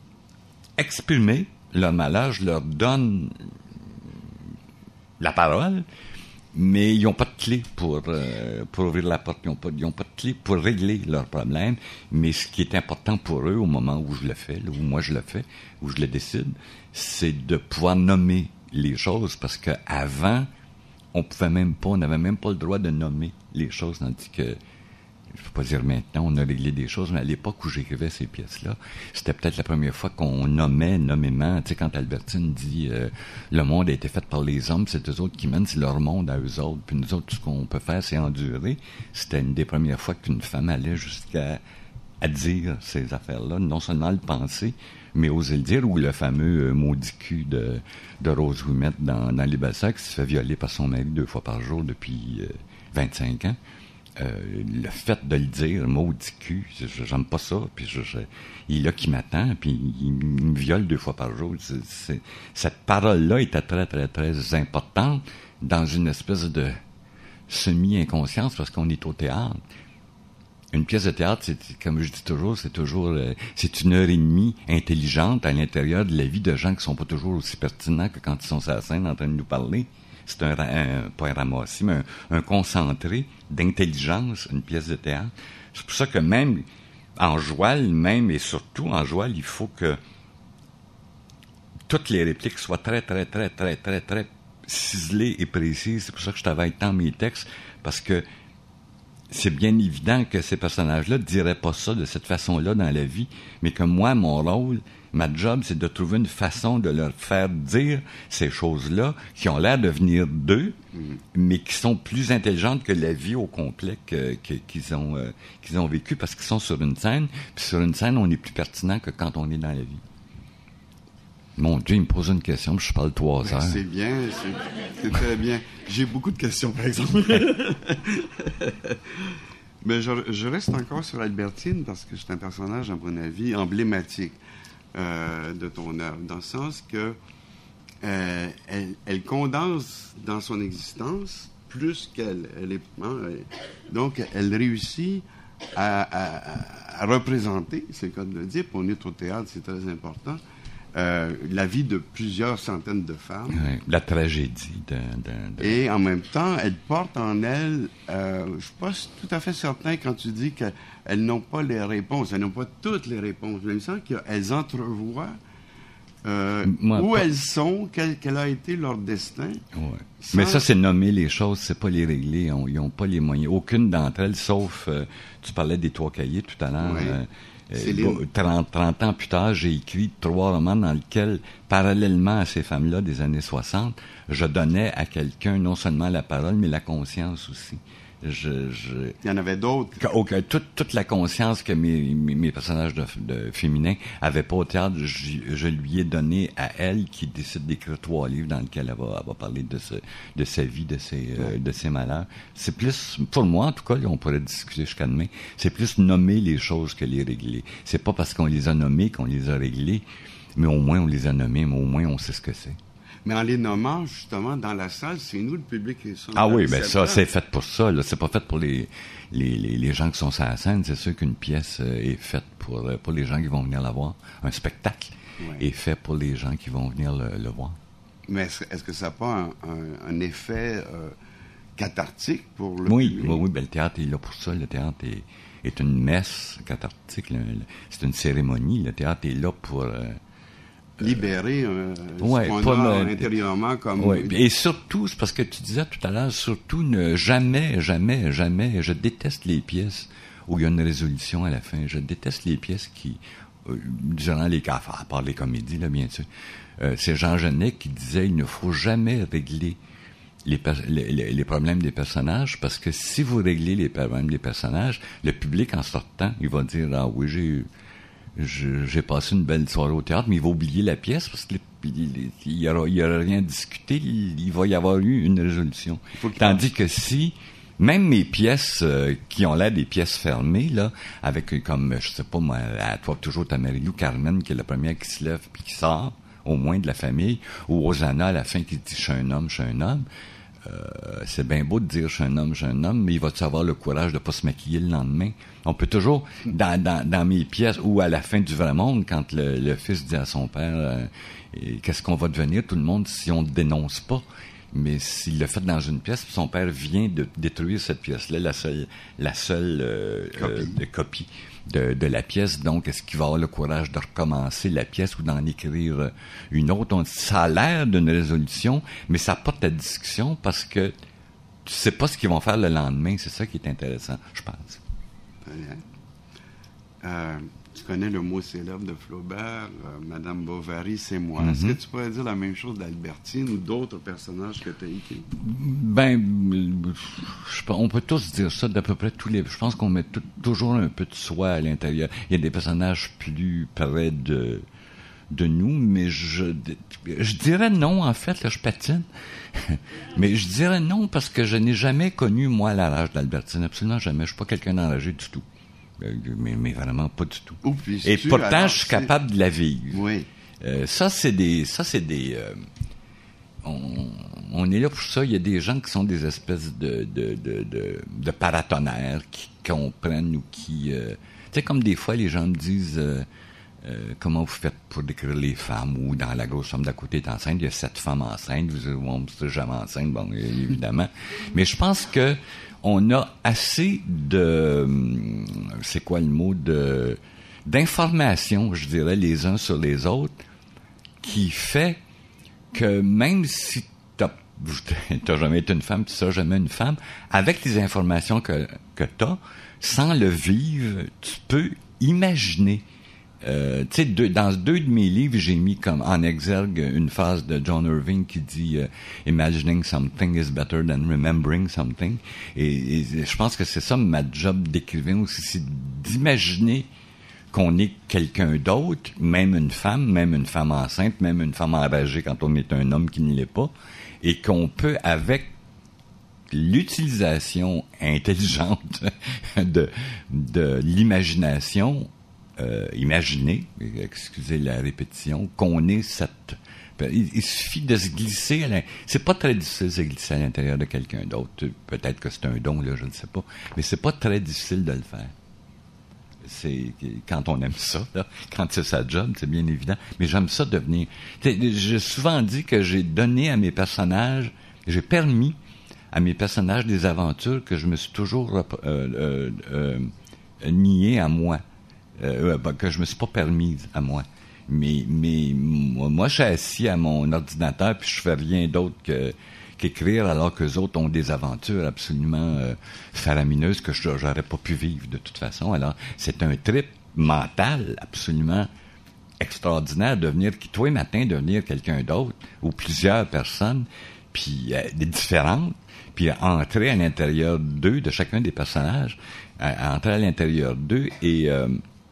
exprimer leur malheur, je leur donne la parole, mais ils n'ont pas de clé pour, euh, pour ouvrir la porte. Ils n'ont pas, ils ont pas de clé pour régler leurs problèmes. Mais ce qui est important pour eux, au moment où je le fais, là, où moi je le fais, où je le décide, c'est de pouvoir nommer les choses. Parce qu'avant, on pouvait même pas, on n'avait même pas le droit de nommer les choses. Tandis que, je ne peux pas dire maintenant, on a réglé des choses, mais à l'époque où j'écrivais ces pièces-là, c'était peut-être la première fois qu'on nommait nommément, tu sais, quand Albertine dit euh, le monde a été fait par les hommes, c'est eux autres qui mènent, c'est leur monde à eux autres, puis nous autres, tout ce qu'on peut faire, c'est endurer. C'était une des premières fois qu'une femme allait jusqu'à à dire ces affaires-là, non seulement le penser, mais oser le dire, ou le fameux euh, maudit cul de, de Rose Ouimet dans, dans Les Belles Sœurs, qui se fait violer par son mari deux fois par jour depuis euh, vingt-cinq ans. Euh, le fait de le dire, maudit cul, j'aime pas ça, puis je, je, il est là qui m'attend, puis il, il me viole deux fois par jour. C'est, c'est, cette parole-là était très, très, très importante dans une espèce de semi-inconscience, parce qu'on est au théâtre. Une pièce de théâtre, c'est, comme je dis toujours, c'est toujours, euh, c'est une heure et demie intelligente à l'intérieur de la vie de gens qui sont pas toujours aussi pertinents que quand ils sont sur la scène en train de nous parler. C'est un, un pas un ramassis, mais un, un concentré d'intelligence, une pièce de théâtre. C'est pour ça que même en joual, même et surtout en joual, il faut que toutes les répliques soient très, très, très, très, très, très ciselées et précises. C'est pour ça que je travaille tant mes textes, parce que c'est bien évident que ces personnages-là ne diraient pas ça de cette façon-là dans la vie, mais que moi, mon rôle, ma job, c'est de trouver une façon de leur faire dire ces choses-là qui ont l'air de venir d'eux, mmh. mais qui sont plus intelligentes que la vie au complet que, que, qu'ils ont, euh, qu'ils ont vécu, parce qu'ils sont sur une scène, puis sur une scène, on est plus pertinent que quand on est dans la vie. Mon Dieu, il me pose une question, puis je parle trois heures. C'est bien, c'est, c'est très bien. J'ai beaucoup de questions, par exemple. Mais je, je reste encore sur Albertine, parce que c'est un personnage, à mon avis, emblématique euh, de ton œuvre, dans le sens que euh, elle, elle condense dans son existence plus qu'elle. Elle est, hein, elle, donc, elle réussit à, à, à représenter, c'est le cas de le dire, pour on est au théâtre, c'est très important, euh, la vie de plusieurs centaines de femmes. Ouais, la tragédie de, de, de... Et en même temps, elles portent en elles, euh, je suis pas tout à fait certain quand tu dis qu'elles n'ont pas les réponses, elles n'ont pas toutes les réponses, mais il me semble qu'elles entrevoient euh, Moi, où pas... elles sont, quel, quel a été leur destin. Ouais. Sans... Mais ça, c'est nommer les choses, c'est pas les régler, on, ils n'ont pas les moyens. Aucune d'entre elles, sauf, euh, tu parlais des trois cahiers tout à l'heure, ouais. euh, Euh, trente, trente ans plus tard, j'ai écrit trois romans dans lesquels, parallèlement à ces femmes-là des années soixante, je donnais à quelqu'un non seulement la parole, mais la conscience aussi. Je, je... Il y en avait d'autres. Okay, toute, toute la conscience que mes, mes, mes personnages de, de féminins avaient pas au théâtre, je, je lui ai donné à elle, qui décide d'écrire trois livres dans lesquels elle va, elle va parler de, ce, de sa vie, de ses, ouais. euh, de ses malheurs. C'est plus, pour moi en tout cas, on pourrait discuter jusqu'à demain, c'est plus nommer les choses que les régler. C'est pas parce qu'on les a nommées qu'on les a réglées, mais au moins on les a nommées, mais au moins on sait ce que c'est. Mais en les nommant, justement, dans la salle, c'est nous, le public, qui sont... Ah oui, ben ça, c'est fait pour ça, là. C'est pas fait pour les, les, les, les gens qui sont sur la scène. C'est sûr qu'une pièce euh, est faite pour, euh, pour les gens qui vont venir la voir. Un spectacle ouais. est fait pour les gens qui vont venir le, le voir. Mais est-ce, est-ce que ça n'a pas un, un, un effet euh, cathartique pour le oui, public? Oui, oui, ben le théâtre est là pour ça. Le théâtre est, est une messe cathartique. Le, le, c'est une cérémonie. Le théâtre est là pour... Euh, libérer euh, ouais, ce qu'on pas a me... intérieurement comme... Ouais. Et surtout, c'est parce que tu disais tout à l'heure, surtout ne jamais, jamais, jamais, je déteste les pièces où il y a une résolution à la fin. Je déteste les pièces qui, euh, durant les cas, à part les comédies, là, bien sûr, euh, c'est Jean Genet qui disait, il ne faut jamais régler les, les, les problèmes des personnages, parce que si vous réglez les problèmes des personnages, le public, en sortant, il va dire, ah oui, j'ai eu Je, j'ai passé une belle soirée au théâtre, mais il va oublier la pièce parce qu'il n'y aura, il y aura rien à discuter. Il, il va y avoir eu une résolution. Tandis que si, même mes pièces euh, qui ont l'air des pièces fermées, là, avec comme, je sais pas moi, à toi toujours ta Marie-Lou, Carmen, qui est la première qui se lève puis qui sort, au moins de la famille, ou Rosanna à la fin qui dit « je suis un homme, je suis un homme », Euh, c'est bien beau de dire je suis un homme, je suis un homme, mais il va-tu avoir le courage de pas se maquiller le lendemain? On peut toujours, dans, dans, dans mes pièces, ou à la fin du vrai monde, quand le, le fils dit à son père euh, qu'est-ce qu'on va devenir, tout le monde, si on ne dénonce pas. Mais s'il l'a fait dans une pièce, son père vient de détruire cette pièce-là, la seule, la seule euh, copie, euh, de, copie de, de la pièce. Donc, est-ce qu'il va avoir le courage de recommencer la pièce ou d'en écrire une autre? On, ça a l'air d'une résolution, mais ça porte à discussion parce que tu sais pas ce qu'ils vont faire le lendemain. C'est ça qui est intéressant, je pense. Très bien. Euh, tu connais le mot célèbre de Flaubert, euh, Madame Bovary, c'est moi. Mm-hmm. Est-ce que tu pourrais dire la même chose d'Albertine ou d'autres personnages que tu as écrits? Ben, je, on peut tous dire ça d'à peu près tous les... Je pense qu'on met tout, toujours un peu de soi à l'intérieur. Il y a des personnages plus près de, de nous, mais je, je dirais non, en fait, là, je patine. Mais je dirais non parce que je n'ai jamais connu, moi, la rage d'Albertine. Absolument jamais. Je suis pas quelqu'un d'enragé du tout. Mais, mais vraiment pas du tout. Et pourtant, je suis capable de la vivre. Oui. Euh, ça, c'est des... Ça, c'est des euh, on, on est là pour ça. Il y a des gens qui sont des espèces de, de, de, de, de paratonnerres qui comprennent ou qui... Euh, tu sais, comme des fois, les gens me disent... Euh, Euh, comment vous faites pour décrire les femmes, ou dans La grosse femme d'à côté est enceinte, il y a sept femmes enceintes, vous dites, bon, c'est jamais enceinte, bon, évidemment. Mais je pense que on a assez de, c'est quoi le mot, de, d'information, je dirais, les uns sur les autres, qui fait que même si t'as, t'as jamais été une femme, tu seras jamais une femme, avec les informations que, que t'as, sans le vivre, tu peux imaginer. Euh, tu sais, dans deux de mes livres, j'ai mis comme en exergue une phrase de John Irving qui dit euh, « Imagining something is better than remembering something ». Et, et je pense que c'est ça ma job d'écrivain aussi, c'est d'imaginer qu'on est quelqu'un d'autre, même une femme, même une femme enceinte, même une femme enragée quand on est un homme qui ne l'est pas, et qu'on peut, avec l'utilisation intelligente de, de l'imagination, Euh, imaginer, excusez la répétition, qu'on ait cette... Il, il suffit de se glisser, à la... c'est pas très difficile de se glisser à l'intérieur de quelqu'un d'autre. Peut-être que c'est un don, là, je ne sais pas, mais c'est pas très difficile de le faire. c'est quand on aime ça, là, quand c'est sa job, c'est bien évident. Mais j'aime ça devenir. J'ai souvent dit que j'ai donné à mes personnages, j'ai permis à mes personnages des aventures que je me suis toujours euh, euh, euh, nié à moi, euh, que je me suis pas permise à moi. Mais, mais moi, moi, je suis assis à mon ordinateur puis je fais rien d'autre que qu'écrire, alors qu'eux autres ont des aventures absolument euh, faramineuses que je j'aurais pas pu vivre de toute façon. Alors, c'est un trip mental absolument extraordinaire de devenir, qui toi, matin, devenir quelqu'un d'autre, ou plusieurs personnes, puis euh, des différentes, puis entrer à l'intérieur d'eux, de chacun des personnages, à, à entrer à l'intérieur d'eux, et euh,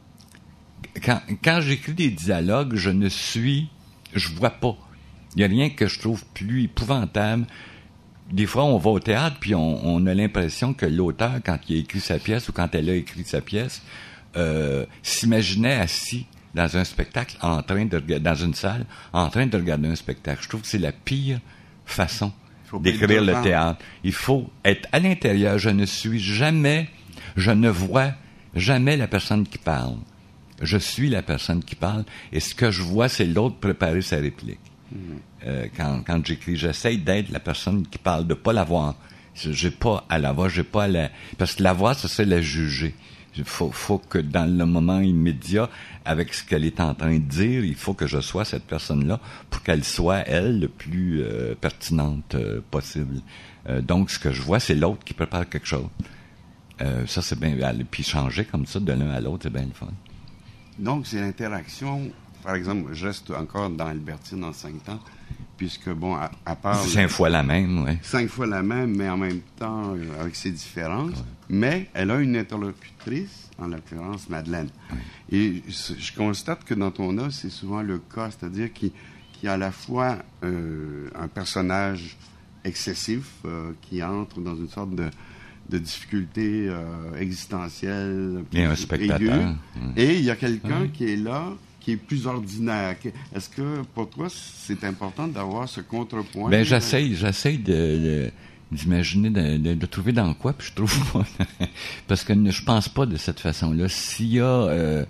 quand, quand j'écris des dialogues, je ne suis, je vois pas. Il n'y a rien que je trouve plus épouvantable. Des fois, on va au théâtre, puis on, on a l'impression que l'auteur, quand il a écrit sa pièce, ou quand elle a écrit sa pièce, euh, s'imaginait assis dans un spectacle, en train de dans une salle, en train de regarder un spectacle. Je trouve que c'est la pire façon d'écrire le théâtre. Il faut être à l'intérieur. Je ne suis jamais, je ne vois jamais la personne qui parle. Je suis la personne qui parle, et ce que je vois, c'est l'autre préparer sa réplique. Mmh. Euh, quand, quand j'écris, j'essaye d'être la personne qui parle, de pas la voir. J'ai pas à la voir, j'ai pas à la... Parce que la voir, ça c'est la juger. Il faut, faut que dans le moment immédiat, avec ce qu'elle est en train de dire, il faut que je sois cette personne-là pour qu'elle soit, elle, le plus euh, pertinente euh, possible. Euh, donc, ce que je vois, c'est l'autre qui prépare quelque chose. Euh, ça, c'est bien... Puis changer comme ça de l'un à l'autre, c'est bien le fun. Donc, c'est l'interaction... Par exemple, je reste encore dans Albertine en cinq temps, puisque, bon, à, à part... Cinq fois la même, oui. Cinq fois la même, mais en même temps, avec ses différences. Ouais. Mais elle a une interlocutrice, en l'occurrence, Madeleine. Ouais. Et je constate que dans ton œuvre, c'est souvent le cas, c'est-à-dire qu'il, qu'il y a à la fois euh, un personnage excessif euh, qui entre dans une sorte de... de difficultés euh, existentielles. Et un spectateur. Aiguës, ouais. Et il y a quelqu'un ouais. qui est là, qui est plus ordinaire. Est-ce que, pour toi, c'est important d'avoir ce contrepoint? Ben, j'essaye, j'essaye de, de, d'imaginer, de, de, de trouver dans quoi, puis je trouve pas. Parce que je pense pas de cette façon-là. S'il y a... Euh,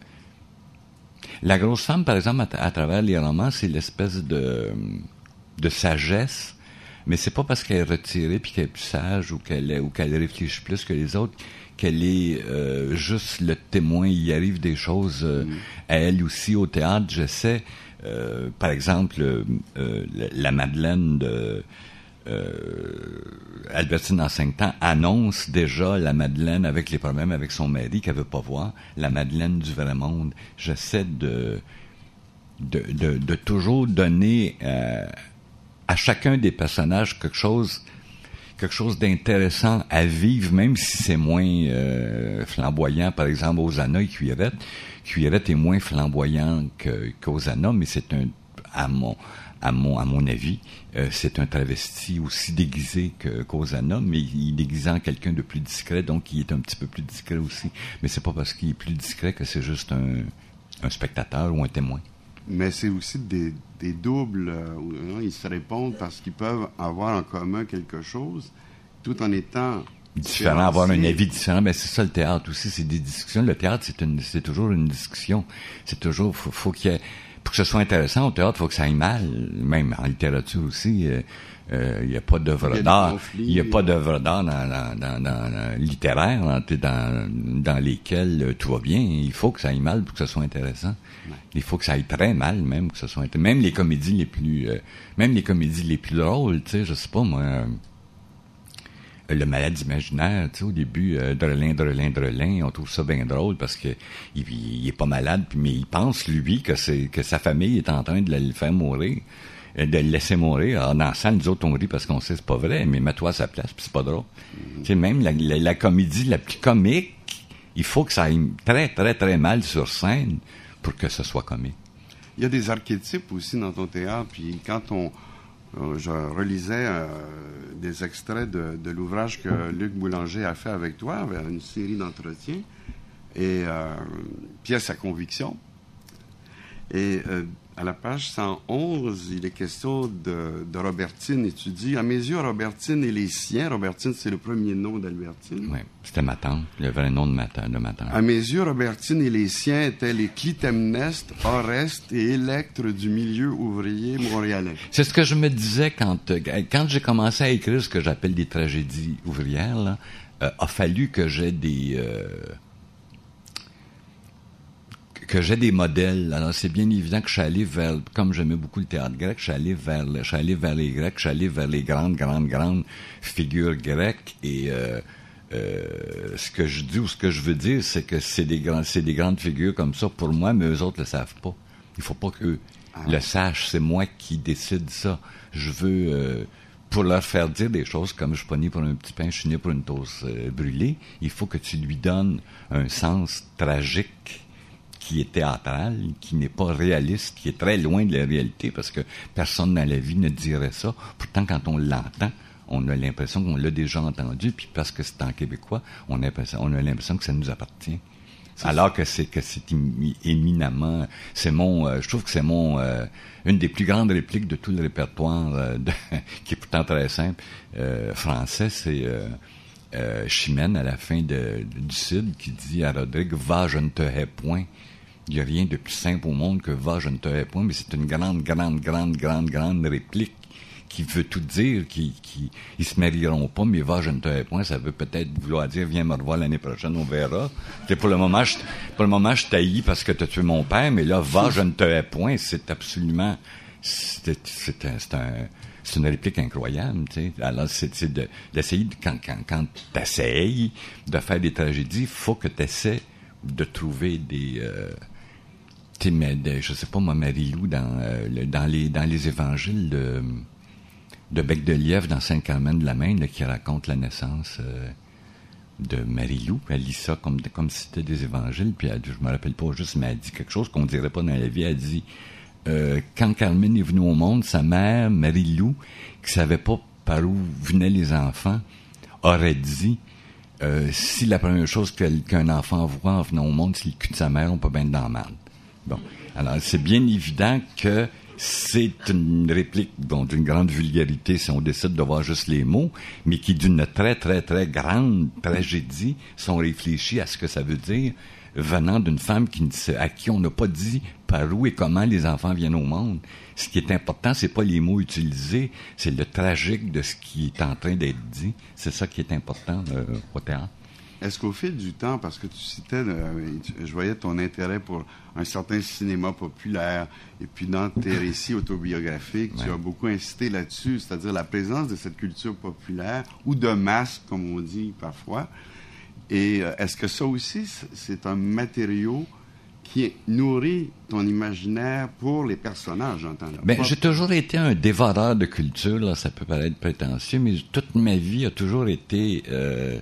la grosse femme, par exemple, à, à travers les romans, c'est l'espèce de, de sagesse, mais c'est pas parce qu'elle est retirée puis qu'elle est plus sage ou qu'elle est, ou qu'elle réfléchit plus que les autres qu'elle est euh, juste le témoin. Il arrive des choses euh, mmh. à elle aussi au théâtre. Je sais, euh, par exemple, euh, la Madeleine de euh, Albertine en cinq temps annonce déjà la Madeleine avec les problèmes avec son mari qu'elle veut pas voir, la Madeleine du vrai monde. J'essaie de de, de, de toujours donner euh, à chacun des personnages quelque chose quelque chose d'intéressant à vivre, même si c'est moins euh, flamboyant. Par exemple, Hosanna et Cuillerette. Cuillerette est moins flamboyant que, qu'Hosanna, mais c'est un, à mon, à mon, à mon avis, euh, c'est un travesti aussi déguisé que, qu'Hosanna, mais il est déguisé en quelqu'un de plus discret, donc il est un petit peu plus discret aussi. Mais c'est pas parce qu'il est plus discret que c'est juste un, un spectateur ou un témoin. Mais c'est aussi des, des doubles euh, où hein, ils se répondent parce qu'ils peuvent avoir en commun quelque chose, tout en étant différent, avoir un avis différent. Mais c'est ça le théâtre aussi, c'est des discussions. Le théâtre, c'est une, c'est toujours une discussion. C'est toujours, faut, faut qu'il y ait, pour que ce soit intéressant au théâtre, faut que ça aille mal. Même en littérature aussi, il euh, n'y euh, a pas d'œuvre d'art. Il n'y a pas d'œuvre d'art dans, dans, dans, dans, dans littéraire, dans, dans, dans lesquelles euh, tout va bien. Il faut que ça aille mal pour que ce soit intéressant. Ouais. Il faut que ça aille très mal, même, pour que ce soit intéressant. Même les comédies les plus, euh, même les comédies les plus drôles, tu sais, je sais pas, moi, euh, le malade imaginaire, tu sais, au début, euh, Drelin, Drelin, Drelin, on trouve ça bien drôle parce que il, il est pas malade, mais il pense, lui, que c'est, que sa famille est en train de le faire mourir, de le laisser mourir. Alors, dans la salle, nous autres, on rit parce qu'on sait que c'est pas vrai, mais mets-toi à sa place, puis c'est pas drôle. Mm-hmm. Tu sais, même la, la, la comédie la plus comique, il faut que ça aille très, très, très mal sur scène pour que ce soit comique. Il y a des archétypes aussi dans ton théâtre, puis quand on... Euh, je relisais euh, des extraits de, de l'ouvrage que Luc Boulanger a fait avec toi, avec une série d'entretiens, et euh, pièce à conviction. Et euh, à la page cent onze, il est question de, de Robertine, et tu dis, à mes yeux, Robertine et les siens, Robertine, c'est le premier nom d'Albertine. Oui, c'était ma tante, le vrai nom de ma tante. De ma tante. À mes yeux, Robertine et les siens étaient les Clytemnestre, Oreste et Électre du milieu ouvrier montréalais. C'est ce que je me disais quand, quand j'ai commencé à écrire ce que j'appelle des tragédies ouvrières, là, euh, a fallu que j'ai des... Euh, que j'ai des modèles. Alors, c'est bien évident que je suis allé vers, comme j'aimais beaucoup le théâtre grec, je suis allé vers, je suis allé vers les Grecs, je suis allé vers les grandes, grandes, grandes figures grecques. Et euh, euh, ce que je dis ou ce que je veux dire, c'est que c'est des grands, c'est des grandes figures comme ça pour moi, mais eux autres le savent pas. Il faut pas qu'eux ah. le sachent. C'est moi qui décide ça. Je veux, euh, pour leur faire dire des choses comme je suis pas né pour un petit pain, je suis né pour une toast euh, brûlée. Il faut que tu lui donnes un sens tragique qui est théâtral, qui n'est pas réaliste, qui est très loin de la réalité, parce que personne dans la vie ne dirait ça. Pourtant, quand on l'entend, on a l'impression qu'on l'a déjà entendu, puis parce que c'est en québécois, on a, on a l'impression que ça nous appartient. C'est Alors que c'est que c'est éminemment, c'est mon, euh, je trouve que c'est mon, euh, une des plus grandes répliques de tout le répertoire, euh, de, qui est pourtant très simple, euh, français, c'est euh, euh, Chimène à la fin de, de, du Cid qui dit à Rodrigue, va, je ne te hais point. Il n'y a rien de plus simple au monde que va, je ne te hais point, mais c'est une grande, grande, grande, grande, grande réplique qui veut tout dire, qui, qui, ils se marieront pas, mais va, je ne te hais point, ça veut peut-être vouloir dire, viens me revoir l'année prochaine, on verra. C'est pour le moment, je, pour le moment, je t'haïs parce que tu as tué mon père, mais là, va, je ne te hais point, c'est absolument, c'est, c'est un, c'est un, c'est une réplique incroyable, tu sais. Alors, c'est, c'est de, d'essayer, de, quand, quand, quand t'essayes de faire des tragédies, faut que t'essaies de trouver des, euh, tu sais, je sais pas moi, Marie-Lou, dans, euh, le, dans les, dans les évangiles de, de Bec de Lièvre dans Saint-Carmen-de-la-Maine, là, qui raconte la naissance euh, de Marie-Lou. Elle lit ça comme, comme si c'était des évangiles, puis elle, je me rappelle pas juste, mais elle dit quelque chose qu'on dirait pas dans la vie. Elle dit, euh, quand Carmen est venue au monde, sa mère, Marie-Lou, qui savait pas par où venaient les enfants, aurait dit, euh, si la première chose qu'un enfant voit en venant au monde, c'est le cul de sa mère, on peut bien être dans la merde. Bon. Alors, c'est bien évident que c'est une réplique, bon, d'une grande vulgarité si on décide de voir juste les mots, mais qui, d'une très, très, très grande tragédie, sont réfléchis à ce que ça veut dire, venant d'une femme qui, à qui on n'a pas dit par où et comment les enfants viennent au monde. Ce qui est important, c'est pas les mots utilisés, c'est le tragique de ce qui est en train d'être dit. C'est ça qui est important euh, au théâtre. Est-ce qu'au fil du temps, parce que tu citais, euh, je voyais ton intérêt pour un certain cinéma populaire, et puis dans tes récits autobiographiques, ouais. tu as beaucoup insisté là-dessus, c'est-à-dire la présence de cette culture populaire, ou de masse, comme on dit parfois. Et euh, est-ce que ça aussi, c'est un matériau qui nourrit ton imaginaire pour les personnages, j'entends là? Ben, j'ai toujours été un dévoreur de culture, là, ça peut paraître prétentieux, mais toute ma vie a toujours été... Euh,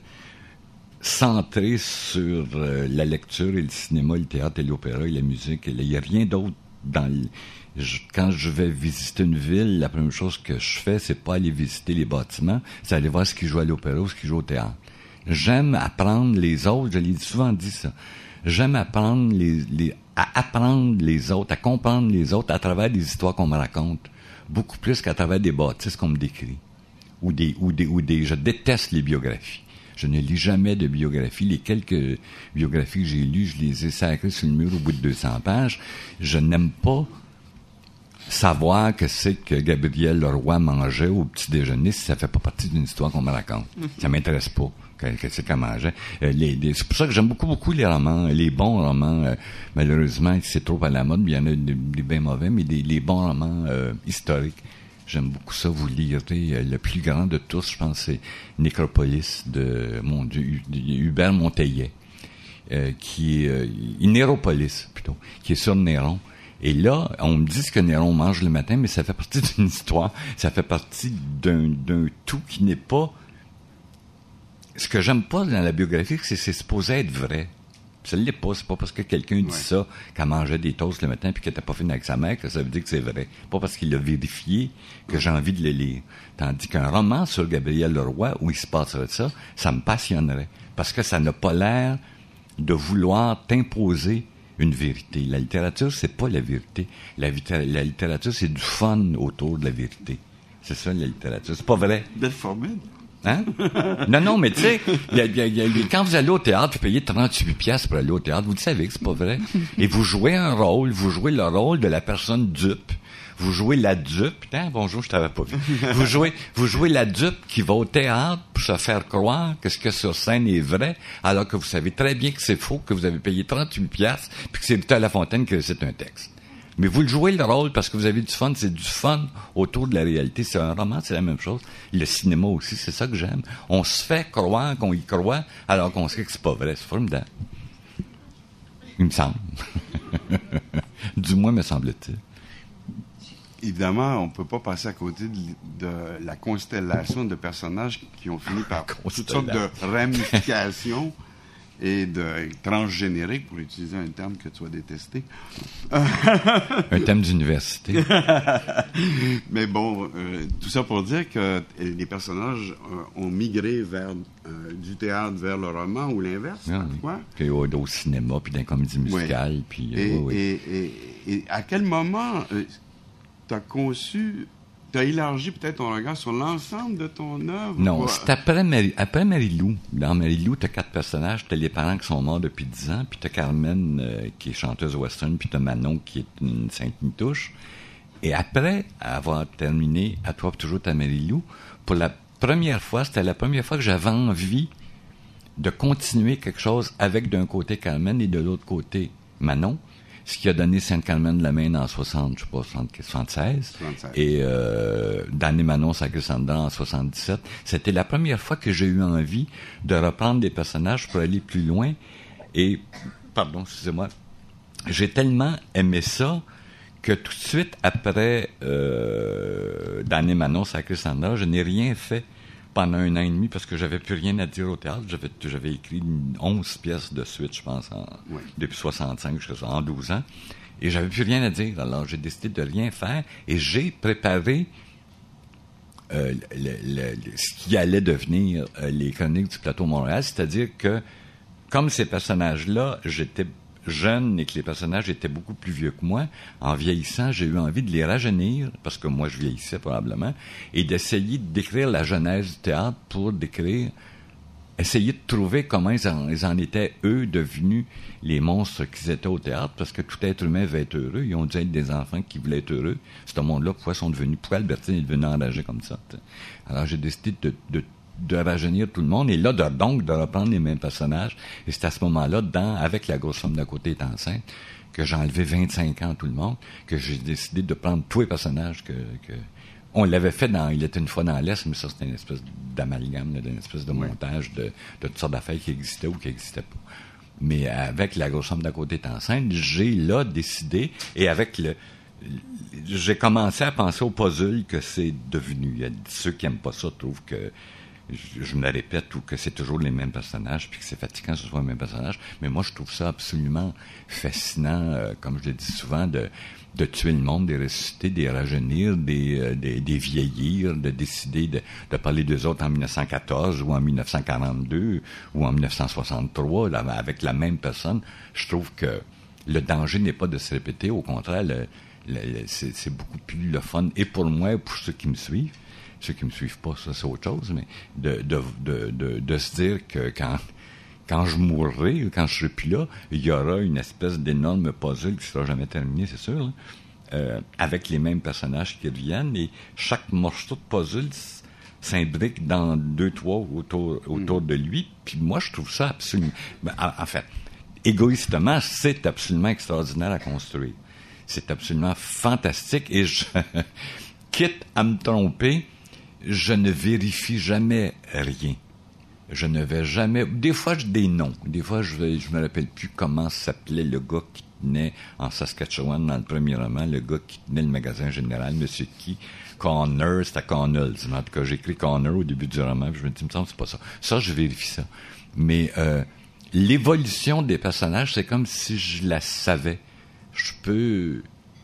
centré sur euh, la lecture et le cinéma, le théâtre et l'opéra et la musique. Il n'y a rien d'autre dans le... je, quand je vais visiter une ville, la première chose que je fais, c'est pas aller visiter les bâtiments, c'est aller voir ce qui joue à l'opéra ou ce qui joue au théâtre. J'aime apprendre les autres, je l'ai souvent dit ça. J'aime apprendre les, les, à apprendre les autres, à comprendre les autres à travers des histoires qu'on me raconte, beaucoup plus qu'à travers des bâtisses qu'on me décrit. Ou des, ou des, ou des, je déteste les biographies. Je ne lis jamais de biographie. Les quelques biographies que j'ai lues, je les ai sacrées sur le mur au bout de deux cents pages. Je n'aime pas savoir que c'est que Gabriel Leroy mangeait au petit déjeuner si ça fait pas partie d'une histoire qu'on me raconte. Ça m'intéresse pas. Que c'est qu'elle mangeait. Euh, les, les, c'est pour ça que j'aime beaucoup, beaucoup les romans, les bons romans. Euh, malheureusement, c'est trop à la mode, mais il y en a des, des bien mauvais, mais des, les bons romans euh, historiques. J'aime beaucoup ça, vous lirez. Euh, le plus grand de tous, je pense, c'est Nécropolis de, mon Dieu, Hubert Monteillet, euh, qui est, euh, Néropolis, plutôt, qui est sur Néron. Et là, on me dit ce que Néron mange le matin, mais ça fait partie d'une histoire, ça fait partie d'un, d'un tout qui n'est pas... Ce que j'aime pas dans la biographie, c'est que c'est supposé être vrai. Ça l'est pas. C'est pas parce que quelqu'un dit ouais. ça, qu'elle mangeait des toasts le matin puis qu'elle n'était pas fine avec sa mère, que ça veut dire que c'est vrai. Pas parce qu'il l'a vérifié que j'ai envie de le lire. Tandis qu'un roman sur Gabriel Leroy, où il se passerait ça, ça me passionnerait. Parce que ça n'a pas l'air de vouloir t'imposer une vérité. La littérature, c'est pas la vérité. La, vita- la littérature, c'est du fun autour de la vérité. C'est ça, la littérature. C'est pas vrai. Belle formule. Hein? Non, non, mais tu sais, y a, y a, y a, quand vous allez au théâtre, vous payez trente-huit piastres pour aller au théâtre, vous le savez que c'est pas vrai. Et vous jouez un rôle, vous jouez le rôle de la personne dupe. Vous jouez la dupe. Putain, bonjour, je t'avais pas vu. Vous jouez, vous jouez la dupe qui va au théâtre pour se faire croire que ce qu'il y a sur scène est vrai, alors que vous savez très bien que c'est faux, que vous avez payé trente-huit piastres, puis que c'est Victor Lafontaine qui récite un texte. Mais vous le jouez le rôle parce que vous avez du fun. C'est du fun autour de la réalité. C'est un roman, c'est la même chose. Le cinéma aussi, c'est ça que j'aime. On se fait croire qu'on y croit alors qu'on sait que c'est pas vrai. C'est formidable. Il me semble. Du moins, me semble-t-il. Évidemment, on ne peut pas passer à côté de, de la constellation de personnages qui ont fini par toutes sortes de ramifications et de transgénériques, pour utiliser un terme que tu as détesté. Un thème d'université. Mais bon, euh, tout ça pour dire que les personnages euh, ont migré vers euh, du théâtre vers le roman ou l'inverse, Ah, quoi. Puis au, au cinéma, puis dans les comédies musicales. Oui. Puis, Et, euh, oui, oui. et, et, et à quel moment euh, tu as conçu... Tu as élargi peut-être ton regard sur l'ensemble de ton œuvre? Non, quoi? c'est après, Marie, après Marie-Lou. Dans Marie-Lou, t'as quatre personnages. T'as les parents qui sont morts depuis dix ans, puis t'as Carmen, euh, qui est chanteuse western, puis t'as Manon, qui est une Sainte-Nitouche. Et après avoir terminé À toi pour toujours ta Marie-Lou, pour la première fois, c'était la première fois que j'avais envie de continuer quelque chose avec d'un côté Carmen et de l'autre côté Manon. Ce qui a donné Sainte-Carmen-de-la-Maine en soixante, je sais pas, soixante-seize. soixante-seize. Et euh, Danny Manon Sacré-Sandra en soixante-dix-sept. C'était la première fois que j'ai eu envie de reprendre des personnages pour aller plus loin. Et, pardon, excusez-moi, j'ai tellement aimé ça que tout de suite après euh, Danny Manon Sacré-Sandra, je n'ai rien fait pendant un an et demi parce que j'avais plus rien à dire au théâtre. J'avais, j'avais écrit onze pièces de suite, je pense, en, oui. depuis soixante-cinq jusqu'à en douze ans. Et j'avais plus rien à dire. Alors, j'ai décidé de rien faire et j'ai préparé euh, le, le, le, ce qui allait devenir euh, les Chroniques du Plateau Montréal. C'est-à-dire que, comme ces personnages-là, j'étais jeune et que les personnages étaient beaucoup plus vieux que moi, en vieillissant, j'ai eu envie de les rajeunir, parce que moi, je vieillissais probablement, et d'essayer de décrire la genèse du théâtre pour décrire, essayer de trouver comment ils en, ils en étaient, eux, devenus les monstres qu'ils étaient au théâtre, parce que tout être humain veut être heureux. Ils ont dû être des enfants qui voulaient être heureux. Ce monde-là, pourquoi sont devenus, pourquoi Albertine est devenue enragée comme ça? T'sais? Alors, j'ai décidé de, de de rajeunir tout le monde, et là, de, donc, de reprendre les mêmes personnages. Et c'est à ce moment-là, dans, avec la grosse femme d'à côté est enceinte, que j'ai enlevé vingt-cinq ans à tout le monde, que j'ai décidé de prendre tous les personnages que, que, on l'avait fait dans Il était une fois dans l'Est, mais ça, c'était une espèce d'amalgame, une espèce de montage de, de toutes sortes d'affaires qui existaient ou qui n'existaient pas. Mais avec la grosse femme d'à côté est enceinte, j'ai là décidé, et avec le, j'ai commencé à penser au puzzle que c'est devenu. Il y a ceux qui n'aiment pas ça trouvent que Je, je me la répète, ou que c'est toujours les mêmes personnages, puis que c'est fatigant que ce soit les mêmes personnages. Mais moi, je trouve ça absolument fascinant, euh, comme je le dis souvent, de, de tuer le monde, de les ressusciter, de les rajeunir, de euh, les vieillir, de décider de, de parler d'eux autres en dix-neuf cent quatorze ou en dix-neuf cent quarante-deux ou en dix-neuf cent soixante-trois, là, avec la même personne. Je trouve que le danger n'est pas de se répéter. Au contraire, le, le, le, c'est, c'est beaucoup plus le fun, et pour moi, et pour ceux qui me suivent. Ceux qui me suivent pas, ça, c'est autre chose, mais de, de, de, de, de se dire que quand, quand je mourrai, quand je serai plus là, il y aura une espèce d'énorme puzzle qui sera jamais terminé, c'est sûr, là, euh, avec les mêmes personnages qui reviennent, et chaque morceau de puzzle s'imbrique dans deux, trois autour, autour de lui, puis moi, je trouve ça absolument... Ben, en, en fait, égoïstement, c'est absolument extraordinaire à construire. C'est absolument fantastique, et je... quitte à me tromper, je ne vérifie jamais rien. Je ne vais jamais... Des fois, j'ai des noms. Des fois, je ne me rappelle plus comment s'appelait le gars qui tenait en Saskatchewan dans le premier roman, le gars qui tenait le magasin général, Monsieur qui, Connor, c'était Connell. En tout cas, j'ai écrit Connor au début du roman, puis je me dis, il me semble que c'est pas ça. Ça, je vérifie ça. Mais euh, l'évolution des personnages, c'est comme si je la savais. Je peux...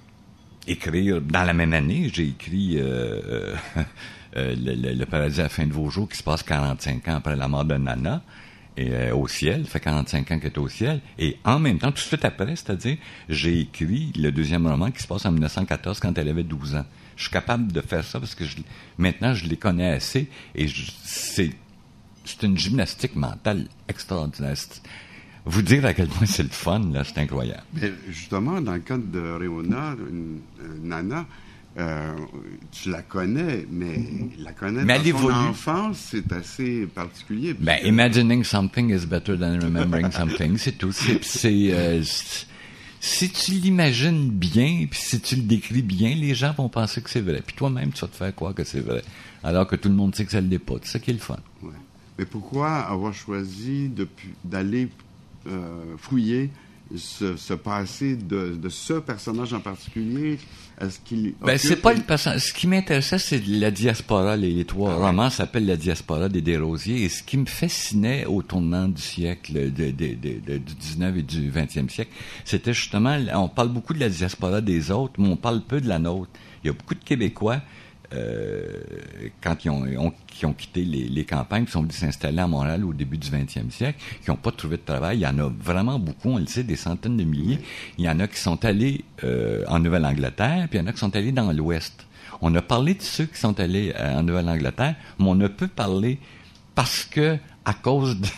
écrire, dans la même année, j'ai écrit euh, euh, le, le, le paradis à la fin de vos jours, qui se passe quarante-cinq ans après la mort de Nana, et, euh, au ciel. Ça fait quarante-cinq ans qu'elle est au ciel. Et en même temps, tout de suite après, c'est-à-dire, j'ai écrit le deuxième roman qui se passe en dix-neuf cent quatorze quand elle avait douze ans. Je suis capable de faire ça parce que je, maintenant, je les connais assez et je, c'est, c'est une gymnastique mentale extraordinaire. C'est, vous dire à quel point c'est le fun, là, c'est incroyable. Mais justement, dans le cas de Réona, une, une Nana, euh, tu la connais, mais la connaître mais dans son enfance, c'est assez particulier. Ben, que... imagining something is better than remembering something, c'est tout. C'est, c'est, euh, c'est, si tu l'imagines bien, puis si tu le décris bien, les gens vont penser que c'est vrai. Puis toi-même, tu vas te faire croire que c'est vrai. Alors que tout le monde sait que ça ne l'est pas. C'est ça qui est le fun. Ouais. Mais pourquoi avoir choisi de, d'aller euh, fouiller ce, ce passé de, de ce personnage en particulier? Est-ce qu'il ben, c'est pas le personnage. Ce qui m'intéressait, c'est la diaspora. Les, les trois ah, romans ouais. s'appellent La diaspora des Desrosiers. Et ce qui me fascinait au tournant du siècle, de, de, de, de, du dix-neuvième et du vingtième siècle, c'était justement, on parle beaucoup de la diaspora des autres, mais on parle peu de la nôtre. Il y a beaucoup de Québécois, euh, quand ils ont, ont, qui ont quitté les, les campagnes, qui sont venus s'installer à Montréal au début du vingtième siècle, qui n'ont pas trouvé de travail. Il y en a vraiment beaucoup, on le sait, des centaines de milliers. Il y en a qui sont allés euh, en Nouvelle-Angleterre, puis il y en a qui sont allés dans l'Ouest. On a parlé de ceux qui sont allés euh, en Nouvelle-Angleterre, mais on ne peut parler parce que à cause de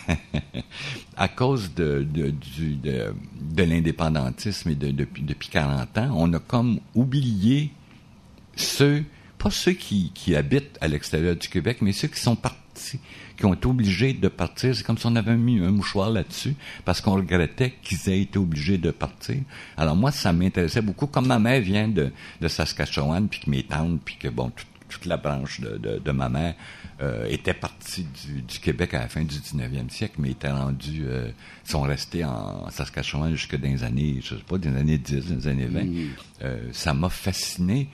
à cause de de, du, de, de l'indépendantisme et de, de, depuis quarante ans, on a comme oublié ceux pas ceux qui, qui habitent à l'extérieur du Québec, mais ceux qui sont partis, qui ont été obligés de partir. C'est comme si on avait mis un mouchoir là-dessus, parce qu'on regrettait qu'ils aient été obligés de partir. Alors moi, ça m'intéressait beaucoup. Comme ma mère vient de, de Saskatchewan, puis que mes tantes, puis que bon, tout, toute la branche de, de, de ma mère euh, était partie du, du Québec à la fin du dix-neuvième siècle, mais étaient rendus, euh, sont restés en Saskatchewan jusque dans les années, je sais pas, dans les années dix, dans les années vingt. Mmh. Euh, ça m'a fasciné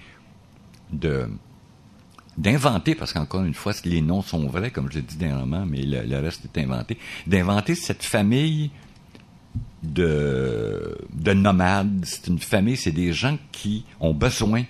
de d'inventer, parce qu'encore une fois, les noms sont vrais, comme je l'ai dit dans le roman, mais le, le reste est inventé, d'inventer cette famille de, de nomades. C'est une famille, c'est des gens qui ont besoin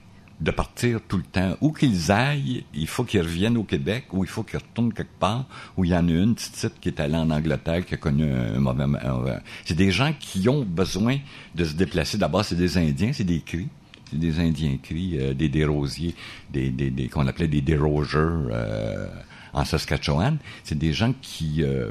de partir tout le temps. Où qu'ils aillent, il faut qu'ils reviennent au Québec, ou il faut qu'ils retournent quelque part, où il y en a une petite qui est allée en Angleterre, qui a connu un mauvais... Un, c'est des gens qui ont besoin de se déplacer. D'abord, c'est des Indiens, c'est des Cris. C'est des Indiens Cris, euh, des Desrosiers, des, des, des, qu'on appelait des Desrogers euh, en Saskatchewan. C'est des gens qui, euh,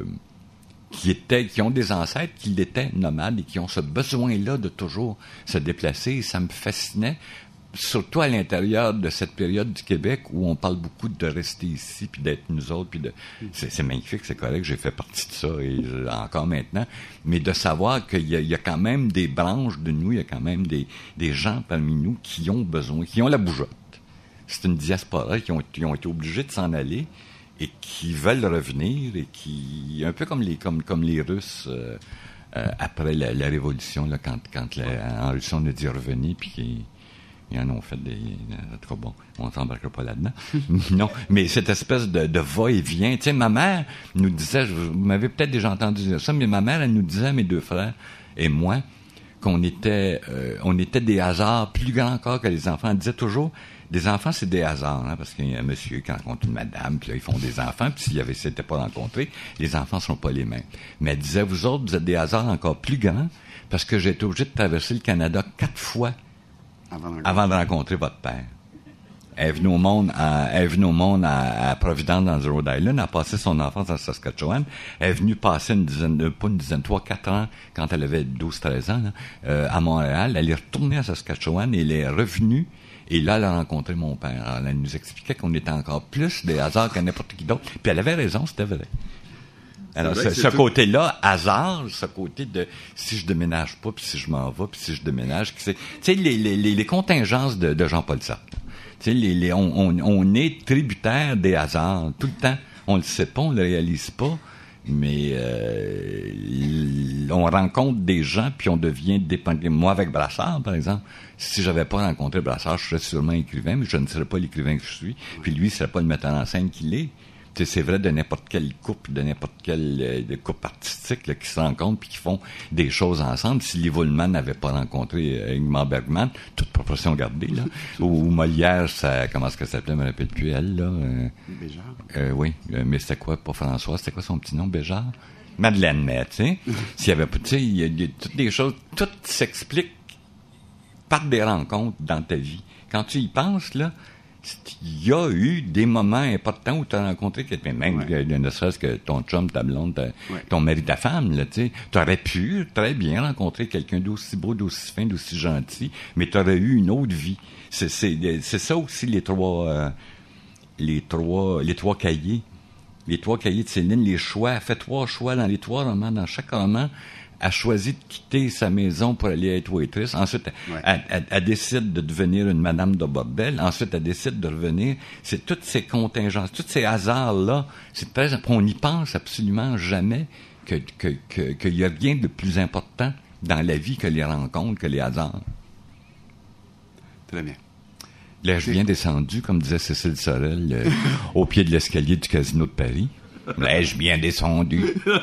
qui étaient, qui ont des ancêtres, qui étaient nomades et qui ont ce besoin-là de toujours se déplacer. Et ça me fascinait, surtout à l'intérieur de cette période du Québec où on parle beaucoup de rester ici, puis d'être nous autres, puis de... C'est, c'est magnifique, c'est correct, j'ai fait partie de ça, et je, encore maintenant, mais de savoir qu'il y a, il y a quand même des branches de nous, il y a quand même des, des gens parmi nous qui ont besoin, qui ont la bougeotte. C'est une diaspora qui ont, qui ont été obligés de s'en aller et qui veulent revenir, et qui... un peu comme les, comme, comme les Russes... Euh, euh, après la, la Révolution, là, quand, quand la, en Russie on a dit revenir, puis qui... Ils en ont fait des... En tout cas, bon, on ne s'embarquera pas là-dedans. Non, mais cette espèce de, de va-et-vient. Tu sais, ma mère nous disait, vous m'avez peut-être déjà entendu dire ça, mais ma mère, elle nous disait, mes deux frères et moi, qu'on était, euh, on était des hasards plus grands encore que les enfants. Elle disait toujours, des enfants, c'est des hasards, hein, parce qu'il y a un monsieur qui rencontre une madame, puis là, ils font des enfants, puis s'ils avaient, s'étaient pas rencontrés, les enfants ne sont pas les mêmes. Mais elle disait, vous autres, vous êtes des hasards encore plus grands, parce que j'ai été obligé de traverser le Canada quatre fois Avant de, avant de rencontrer votre père. Elle est venue au monde à, elle est venue au monde à, à Providence, dans le Rhode Island. Elle a passé son enfance en Saskatchewan. Elle est venue passer une dizaine, pas une dizaine, trois, quatre ans, quand elle avait douze, treize ans, là, euh, à Montréal. Elle est retournée à Saskatchewan et elle est revenue. Et là, elle a rencontré mon père. Alors, elle nous expliquait qu'on était encore plus des hasards que n'importe qui d'autre. Puis elle avait raison, c'était vrai. Alors, ce, ce côté-là, hasard, ce côté de si je déménage pas, puis si je m'en vais, puis si je déménage, tu sais, les, les, les, les contingences de, de Jean-Paul Sartre. Tu sais, les, les, on, on, on est tributaire des hasards tout le temps. On le sait pas, on le réalise pas, mais euh, on rencontre des gens, puis on devient dépendant. Moi, avec Brassard, par exemple, si j'avais pas rencontré Brassard, je serais sûrement écrivain, mais je ne serais pas l'écrivain que je suis. Puis lui, il serait pas le metteur en scène qu'il est. c'est vrai de n'importe quel couple, de n'importe quel euh, couple artistique là, qui se rencontrent puis qui font des choses ensemble. Si Lee Woolman n'avait pas rencontré euh, Ingmar Bergman, toute proportion gardée, là, ou, ou Molière, ça, comment est-ce qu'elle s'appelait, je me rappelle plus, elle, là. Euh, Béjart. Euh, oui, euh, mais c'était quoi, pas François, c'était quoi son petit nom, Béjart? Madeleine May, tu sais. S'il y avait pas, tu sais, il y a, il y a toutes des choses, tout s'explique par des rencontres dans ta vie. Quand tu y penses, là, il y a eu des moments importants où tu as rencontré quelqu'un, même ouais. ne serait-ce que ton chum, ta blonde, ta, ouais. ton mari, ta femme, là, tu sais. Tu aurais pu très bien rencontrer quelqu'un d'aussi beau, d'aussi fin, d'aussi gentil, mais tu aurais eu une autre vie. C'est, c'est, c'est ça aussi les trois, euh, les trois, les trois cahiers. Les trois cahiers de Céline, les choix. Elle fait trois choix dans les trois romans. Dans chaque roman, elle choisit de quitter sa maison pour aller être waitress. Ensuite, ouais. elle, elle, elle décide de devenir une madame de bordel. Ensuite, elle décide de revenir. C'est toutes ces contingences, tous ces hasards-là. C'est très, on n'y pense absolument jamais que, que, que, qu'il y a rien de plus important dans la vie que les rencontres, que les hasards. Très bien. Là, je viens descendu, comme disait Cécile Sorel, euh, au pied de l'escalier du Casino de Paris. Là, je viens descendu.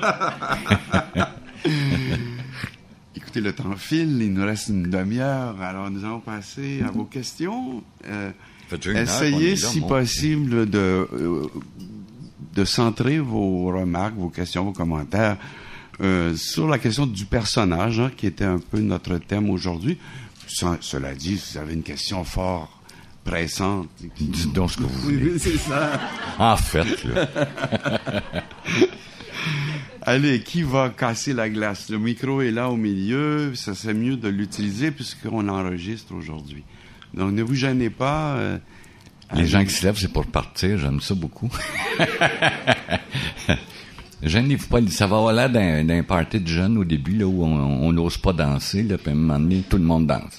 Écoutez, le temps file, il nous reste une demi-heure, alors nous allons passer à vos questions. Euh, essayez, là, si bon. possible, de, euh, de centrer vos remarques, vos questions, vos commentaires euh, sur la question du personnage, hein, qui était un peu notre thème aujourd'hui. Sans, cela dit, si vous avez une question fort pressante. Dites donc ce que vous voulez. Oui, c'est ça. En fait, là. Allez, qui va casser la glace? Le micro est là au milieu. Ça serait mieux de l'utiliser puisqu'on enregistre aujourd'hui. Donc, ne vous gênez pas. Euh, Les allez. gens qui se lèvent, c'est pour partir. J'aime ça beaucoup. Gênez-vous pas. Ça va avoir l'air d'un, d'un party de jeunes au début, là, où on n'ose pas danser. Là, puis à un moment donné, tout le monde danse.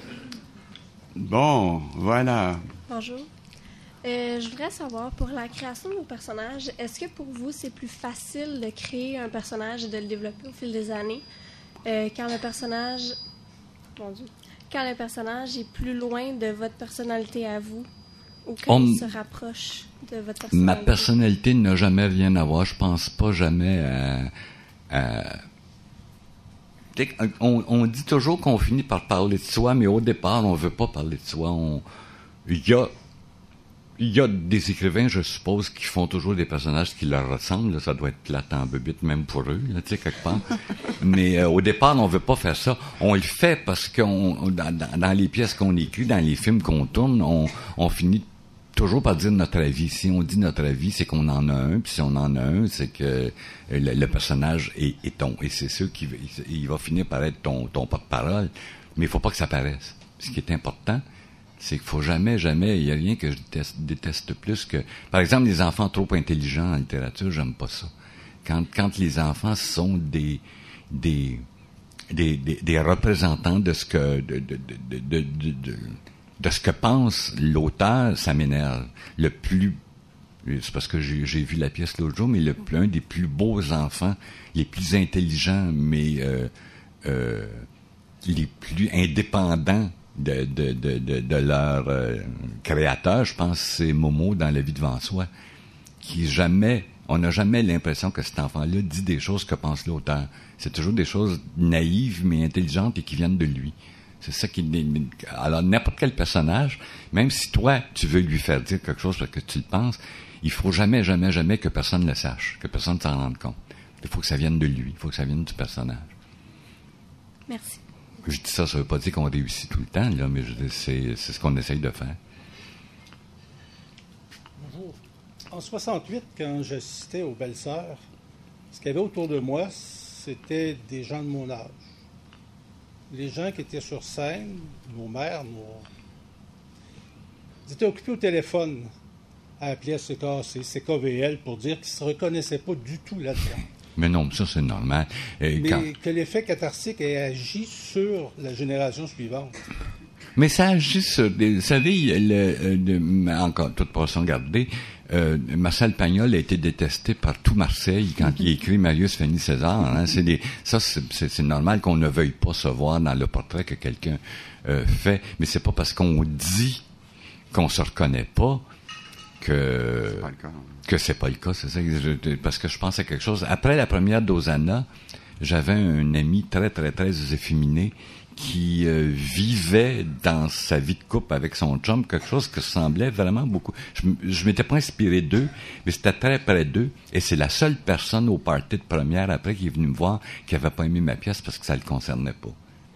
Bon, voilà. Bonjour. Euh, je voudrais savoir, pour la création de vos personnages, est-ce que pour vous, c'est plus facile de créer un personnage et de le développer au fil des années euh, quand le personnage... Mon Dieu. Quand le personnage est plus loin de votre personnalité à vous ou quand On... il se rapproche de votre personnalité? Ma personnalité n'a jamais rien à voir. Je pense pas jamais à... à... On, on dit toujours qu'on finit par parler de soi, mais au départ, on veut pas parler de soi. On... Il y a... Il y a des écrivains, je suppose, qui font toujours des personnages qui leur ressemblent. Là. Ça doit être plate en bébite, même pour eux, là, tu sais, quelque part. Mais euh, au départ, on veut pas faire ça. On le fait parce que dans, dans les pièces qu'on écrit, dans les films qu'on tourne, on, on finit toujours par dire notre avis. Si on dit notre avis, c'est qu'on en a un. Puis si on en a un, c'est que le, le personnage est, est ton. Et c'est sûr qu'il il va finir par être ton, ton porte-parole. Mais il faut pas que ça paraisse. Ce qui est important, c'est qu'il faut jamais, jamais, il y a rien que je déteste, déteste plus que... Par exemple, les enfants trop intelligents en littérature, j'aime pas ça. Quand, quand les enfants sont des, des, des, des, des représentants de ce que, de, de, de, de, de, de, de ce que pense l'auteur, ça m'énerve. Le plus, c'est parce que j'ai, j'ai vu la pièce l'autre jour, mais le plus, un des plus beaux enfants, les plus intelligents, mais, euh, euh, les plus indépendants de, de, de, de, de leur euh, créateur, je pense que c'est Momo dans La vie devant soi, qui jamais, on n'a jamais l'impression que cet enfant-là dit des choses que pense l'auteur. C'est toujours des choses naïves mais intelligentes et qui viennent de lui. C'est ça qui... Alors, n'importe quel personnage, même si toi, tu veux lui faire dire quelque chose parce que tu le penses, il faut jamais, jamais, jamais que personne le sache, que personne s'en rende compte. Il faut que ça vienne de lui, il faut que ça vienne du personnage. Merci. Je dis ça, ça veut pas dire qu'on réussit tout le temps, là, mais je dis, c'est, c'est ce qu'on essaye de faire. Bonjour. En soixante-huit, quand j'assistais aux Belles-Sœurs, ce qu'il y avait autour de moi, c'était des gens de mon âge. Les gens qui étaient sur scène, nos mères, nos... ils étaient occupés au téléphone à appeler à C K C, C K V L pour dire qu'ils ne se reconnaissaient pas du tout là-dedans. Mais non, ça c'est normal. Et mais quand... que l'effet cathartique ait agi sur la génération suivante. Mais ça agit sur... Vous savez, le, le, encore toute proportion gardée, euh, Marcel Pagnol a été détesté par tout Marseille quand il écrit Marius Fanny César. Hein, c'est des, ça, c'est, c'est, c'est normal qu'on ne veuille pas se voir dans le portrait que quelqu'un euh, fait, mais c'est pas parce qu'on dit qu'on se reconnaît pas que C'est pas le cas. que c'est pas le cas, c'est ça. Je, parce que je pense à quelque chose. Après la première d'Hosanna, j'avais un ami très, très, très efféminé qui euh, vivait dans sa vie de couple avec son chum quelque chose qui ressemblait vraiment beaucoup. Je, je m'étais pas inspiré d'eux, mais c'était très près d'eux. Et c'est la seule personne au party de première après qui est venue me voir qui avait pas aimé ma pièce parce que ça le concernait pas.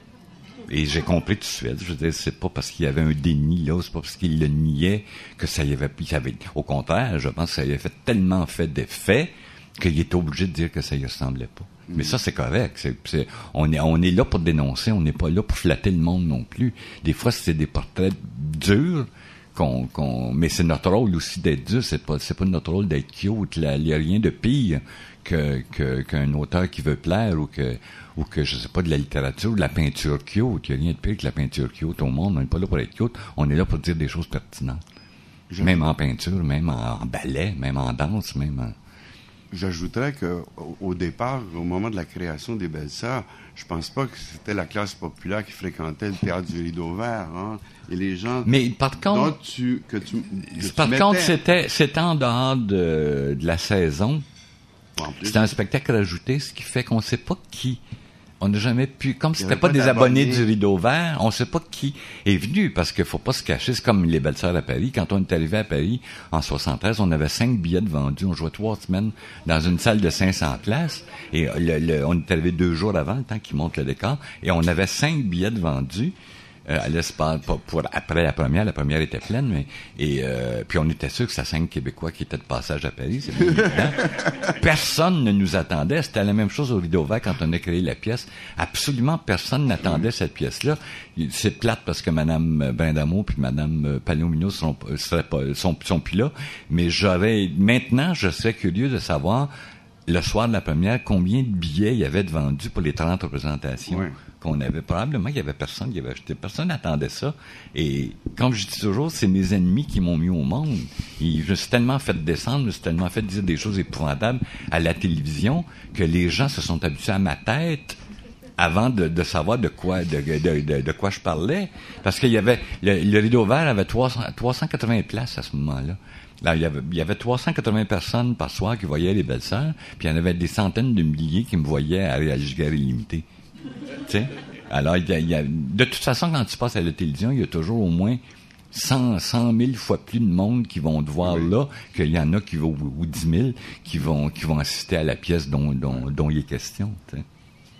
Et j'ai compris tout de suite. Je veux dire, c'est pas parce qu'il y avait un déni là, c'est pas parce qu'il le niait que ça y avait, il avait. Au contraire, je pense que ça y avait fait tellement fait d'effet qu'il était obligé de dire que ça y ressemblait pas. Mm. Mais ça, c'est correct. C'est, c'est, on est, on est là pour dénoncer. On n'est pas là pour flatter le monde non plus. Des fois, c'est des portraits durs. Qu'on, qu'on, mais c'est notre rôle aussi d'être dur. C'est pas, c'est pas notre rôle d'être cute. Il n'y a rien de pire que, que, qu'un auteur qui veut plaire ou que, ou que, je sais pas, de la littérature ou de la peinture cute. Il n'y a rien de pire que la peinture cute au monde. On n'est pas là pour être cute. On est là pour dire des choses pertinentes. Je... Même en peinture, même en, en ballet, même en danse, même en... J'ajouterais que au, au départ, au moment de la création des Belles-Sœurs, je pense pas que c'était la classe populaire qui fréquentait le théâtre du Rideau Vert, hein. Et les gens. Mais par contre, tu, que tu, que par tu contre, mettais... c'était c'était en dehors de, de la saison. En plus, c'était un spectacle ajouté, ce qui fait qu'on ne sait pas qui. On n'a jamais pu, comme c'était pas pas des abonnés d'abonnés. du Rideau Vert, on sait pas qui est venu, parce qu'il faut pas se cacher. C'est comme les Belles-Sœurs à Paris. Quand on est arrivé à Paris, en soixante-treize, on avait cinq billets de vendus. On jouait trois semaines dans une salle de cinq cents places. Et le, le, on est arrivé deux jours avant, le temps qu'ils montent le décor. Et on avait cinq billets de vendus. Euh, à l'espace, pour, pour après la première, la première était pleine, mais et euh, puis on était sûr que c'était cinq Québécois qui étaient de passage à Paris, c'est bien évident. Personne ne nous attendait. C'était la même chose au Rideau Vert quand on a créé la pièce. Absolument personne n'attendait cette pièce-là. C'est plate parce que Madame Brindamour puis Madame Palomino sont seraient pas, sont, sont plus là, mais j'aurais maintenant, je serais curieux de savoir le soir de la première combien de billets il y avait de vendus pour les trente représentations. Oui. Qu'on avait. Probablement qu'il y avait personne qui avait acheté. Personne n'attendait ça. Et, comme je dis toujours, c'est mes ennemis qui m'ont mis au monde. Et je me suis tellement fait descendre, je me suis tellement fait dire des choses épouvantables à la télévision que les gens se sont habitués à ma tête avant de, de savoir de quoi, de, de, de, de quoi je parlais. Parce qu'il y avait, le, le Rideau Vert avait trois cents, trois cent quatre-vingts places à ce moment-là. Là, il y avait, il y avait trois cent quatre-vingts personnes par soir qui voyaient les Belles-Sœurs, puis il y en avait des centaines de milliers qui me voyaient à Réagir illimité. Tu sais? Alors, il y, a, il y a, de toute façon, quand tu passes à la télévision, il y a toujours au moins cent, cent mille fois plus de monde qui vont te voir oui. là qu'il y en a qui vont, ou dix mille qui vont, qui vont assister à la pièce dont, dont, dont il est question. Tu sais?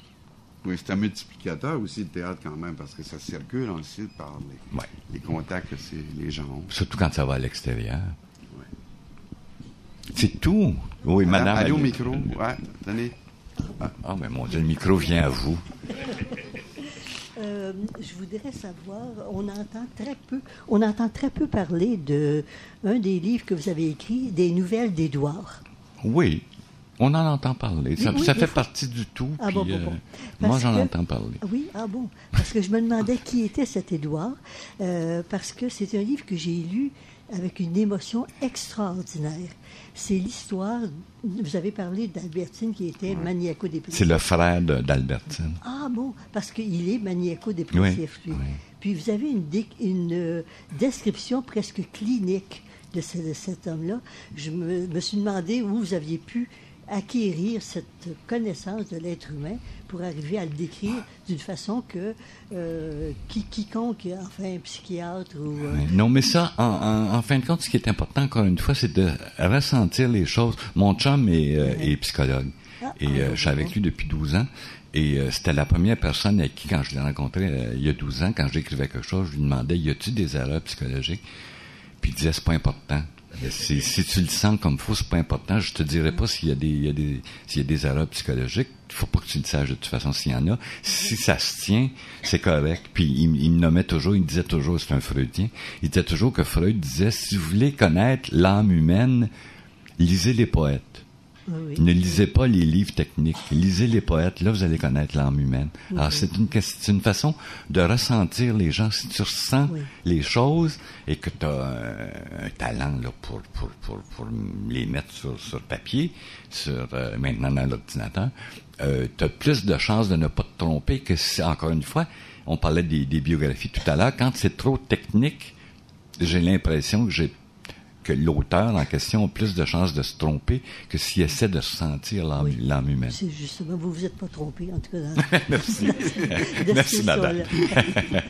Oui, c'est un multiplicateur aussi, le théâtre, quand même, parce que ça circule ensuite par les, ouais. les contacts que c'est, les gens ont. Surtout quand ça va à l'extérieur. Ouais. C'est tout. Oui, madame. madame allez au micro. Ouais, tenez. Ah, oh, mais mon Dieu, le micro vient à vous. Euh, je voudrais savoir, on entend très peu, on entend très peu parler de un des livres que vous avez écrit, des Nouvelles d'Édouard. Oui, on en entend parler. Ça, oui, ça fait faut... partie du tout. Ah puis, bon, bon, bon. Euh, moi, j'en que... entends parler. Oui, ah bon. Parce que je me demandais qui était cet Édouard, euh, parce que c'est un livre que j'ai lu avec une émotion extraordinaire. C'est l'histoire, vous avez parlé d'Albertine qui était ouais. maniaco-dépressif. C'est le frère de, d'Albertine. Ah bon, parce qu'il est maniaco-dépressif, oui, lui. Oui. Puis vous avez une, dé, une euh, description presque clinique de, ce, de cet homme-là. Je me, me suis demandé où vous aviez pu acquérir cette connaissance de l'être humain pour arriver à le décrire d'une façon que euh, qui, quiconque, enfin un psychiatre ou... Euh... Non, mais ça, en, en, en fin de compte, ce qui est important, encore une fois, c'est de ressentir les choses. Mon chum est, euh, ouais. est psychologue, ah, et euh, je suis avec lui depuis douze ans, et euh, c'était la première personne avec qui, quand je l'ai rencontré euh, il y a douze ans, quand j'écrivais quelque chose, je lui demandais, y a-tu des erreurs psychologiques? Puis il disait, c'est pas important. Si, si tu le sens comme faux, c'est pas important. Je te dirai pas s'il y a des, il y a des, s'il y a des erreurs psychologiques. Il faut pas que tu le saches de toute façon s'il y en a. Si ça se tient, c'est correct. Puis il, il me nommait toujours, il me disait toujours, c'est un freudien. Il disait toujours que Freud disait, si vous voulez connaître l'âme humaine, lisez les poètes. Oui. Ne lisez pas les livres techniques. Lisez les poètes. Là, vous allez connaître l'âme humaine. Oui. Alors, c'est une, c'est une façon de ressentir les gens. Si tu ressens oui. les choses et que tu as un, un talent là, pour, pour, pour, pour les mettre sur, sur papier, sur euh, maintenant dans l'ordinateur, euh, tu as plus de chances de ne pas te tromper que si, encore une fois, on parlait des, des biographies tout à l'heure, quand c'est trop technique, j'ai l'impression que j'ai que l'auteur en question a plus de chances de se tromper que s'il essaie de sentir l'âme, Oui. l'âme humaine. C'est justement, vous vous êtes pas trompé, en tout cas. Dans, Merci. dans cette Merci, madame. description-là.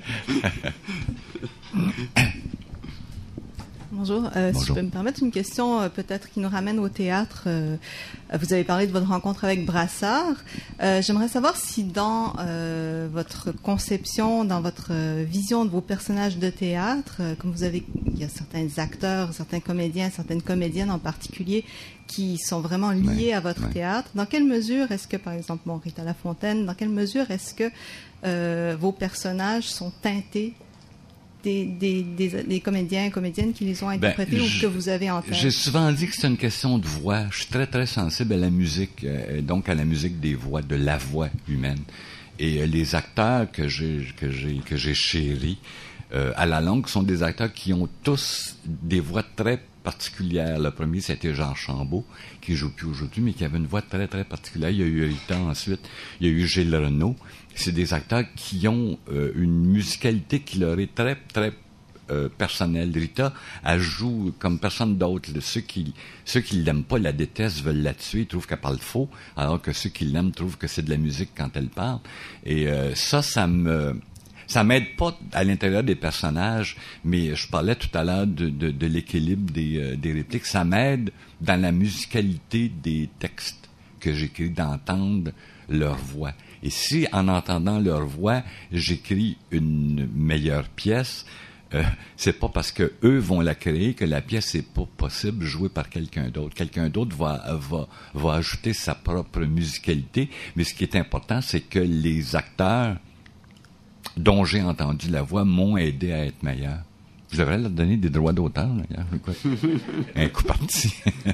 Bonjour. Euh, Bonjour. Si je peux me permettre une question, euh, peut-être qui nous ramène au théâtre. Euh, vous avez parlé de votre rencontre avec Brassard. Euh, j'aimerais savoir si dans euh, votre conception, dans votre euh, vision de vos personnages de théâtre, euh, comme vous avez, il y a certains acteurs, certains comédiens, certaines comédiennes en particulier qui sont vraiment liés Ouais, à votre ouais. théâtre. Dans quelle mesure est-ce que, par exemple, bon, Rita Lafontaine, dans quelle mesure est-ce que euh, vos personnages sont teintés Des, des, des, des comédiens et comédiennes qui les ont interprétés Ben, ou je- que vous avez en tête? J'ai souvent dit que c'est une question de voix. Je suis très, très sensible à la musique, euh, donc à la musique des voix, de la voix humaine. Et euh, les acteurs que j'ai, que j'ai, que j'ai chéris euh, à la longue sont des acteurs qui ont tous des voix très particulières. Le premier, c'était Jean Chambaud, qui joue plus aujourd'hui, mais qui avait une voix très, très particulière. Il y a eu Rita ensuite. Il y a eu Gilles Renaud. C'est des acteurs qui ont euh, une musicalité qui leur est très, très euh, personnelle. Rita, elle joue comme personne d'autre. Ceux qui ceux qui l'aiment pas la détestent, veulent la tuer, trouvent qu'elle parle faux, alors que ceux qui l'aiment trouvent que c'est de la musique quand elle parle. Et euh, ça, ça me... Ça m'aide pas à l'intérieur des personnages, mais je parlais tout à l'heure de, de, de l'équilibre des, euh, des répliques. Ça m'aide dans la musicalité des textes que j'écris, d'entendre leur voix. Et si, en entendant leur voix, j'écris une meilleure pièce, euh, c'est pas parce que eux vont la créer que la pièce est pas possible jouée par quelqu'un d'autre. Quelqu'un d'autre va, va, va ajouter sa propre musicalité, mais ce qui est important, c'est que les acteurs dont j'ai entendu la voix m'ont aidé à être meilleur. Je devrais leur donner des droits d'auteur, d'ailleurs. Un coup parti.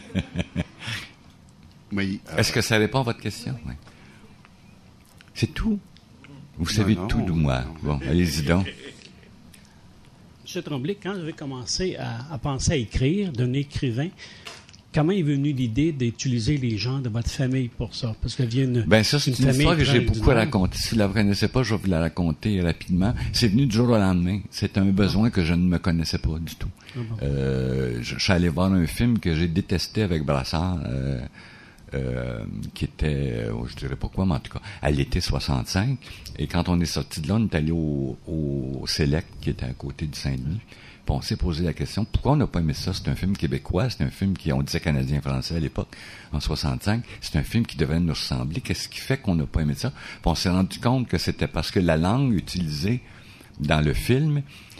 Oui, euh, Est-ce que ça répond à votre question? Oui. C'est tout? Vous savez non, tout de moi. non. Bon, allez-y donc. M. Tremblay, quand vous avez commencé à, à penser à écrire, d'un écrivain, comment est venue l'idée d'utiliser les gens de votre famille pour ça? Parce que vient une, Ben ça, c'est une, famille histoire que j'ai très beaucoup du Nord. racontée. Si vous la connaissez pas, je vais vous la raconter rapidement. C'est venu du jour au lendemain. C'est un besoin que je ne me connaissais pas du tout. Ah bon. Euh, je, je suis allé voir un film que j'ai détesté avec Brassard, euh, euh, qui était, euh, je dirais pas quoi, mais en tout cas, à l'été soixante-cinq. Et quand on est sorti de là, on est allé au, au Select, qui était à côté du Saint-Denis. Puis on s'est posé la question, pourquoi on n'a pas aimé ça? C'est un film québécois, c'est un film qui, on disait canadien-français à l'époque, en soixante-cinq. C'est un film qui devait nous ressembler. Qu'est-ce qui fait qu'on n'a pas aimé ça? Puis on s'est rendu compte que c'était parce que la langue utilisée dans le film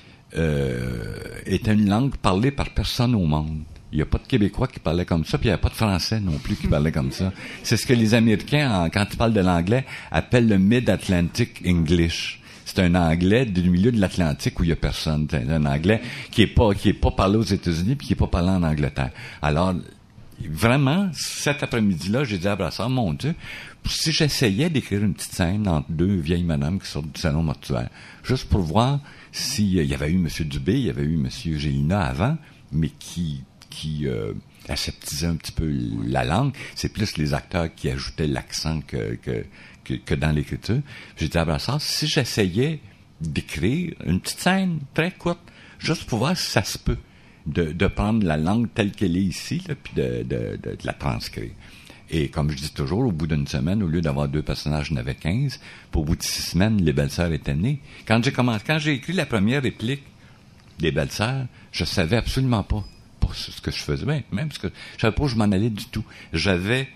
euh, était une langue parlée par personne au monde. Il n'y a pas de Québécois qui parlait comme ça, puis il n'y a pas de Français non plus qui parlaient comme ça. C'est ce que les Américains, en, quand ils parlent de l'anglais, appellent le Mid-Atlantic English. C'est un anglais du milieu de l'Atlantique où il y a personne. C'est un anglais qui est pas qui est pas parlé aux États-Unis puis qui est pas parlé en Angleterre. Alors vraiment, cet après-midi-là, j'ai dit à Brassard, mon Dieu, si j'essayais d'écrire une petite scène entre deux vieilles madames qui sortent du salon mortuaire, juste pour voir s'il y avait eu M. Dubé, il y avait eu M. Gélina avant, mais qui qui euh, aseptisait un petit peu la langue. C'est plus les acteurs qui ajoutaient l'accent que, que, que, que dans l'écriture. J'ai dit à Brassard, si j'essayais d'écrire une petite scène très courte, juste pour voir si ça se peut, de, de prendre la langue telle qu'elle est ici, là, puis de, de, de, de la transcrire. Et comme je dis toujours, au bout d'une semaine, au lieu d'avoir deux personnages, j'en avais quinze. Puis au bout de six semaines, les Belles-Sœurs étaient nées. Quand j'ai commencé, quand j'ai écrit la première réplique des Belles-Sœurs, je savais absolument pas ce que je faisais, même, même ce que je savais pas où je m'en allais du tout. J'avais,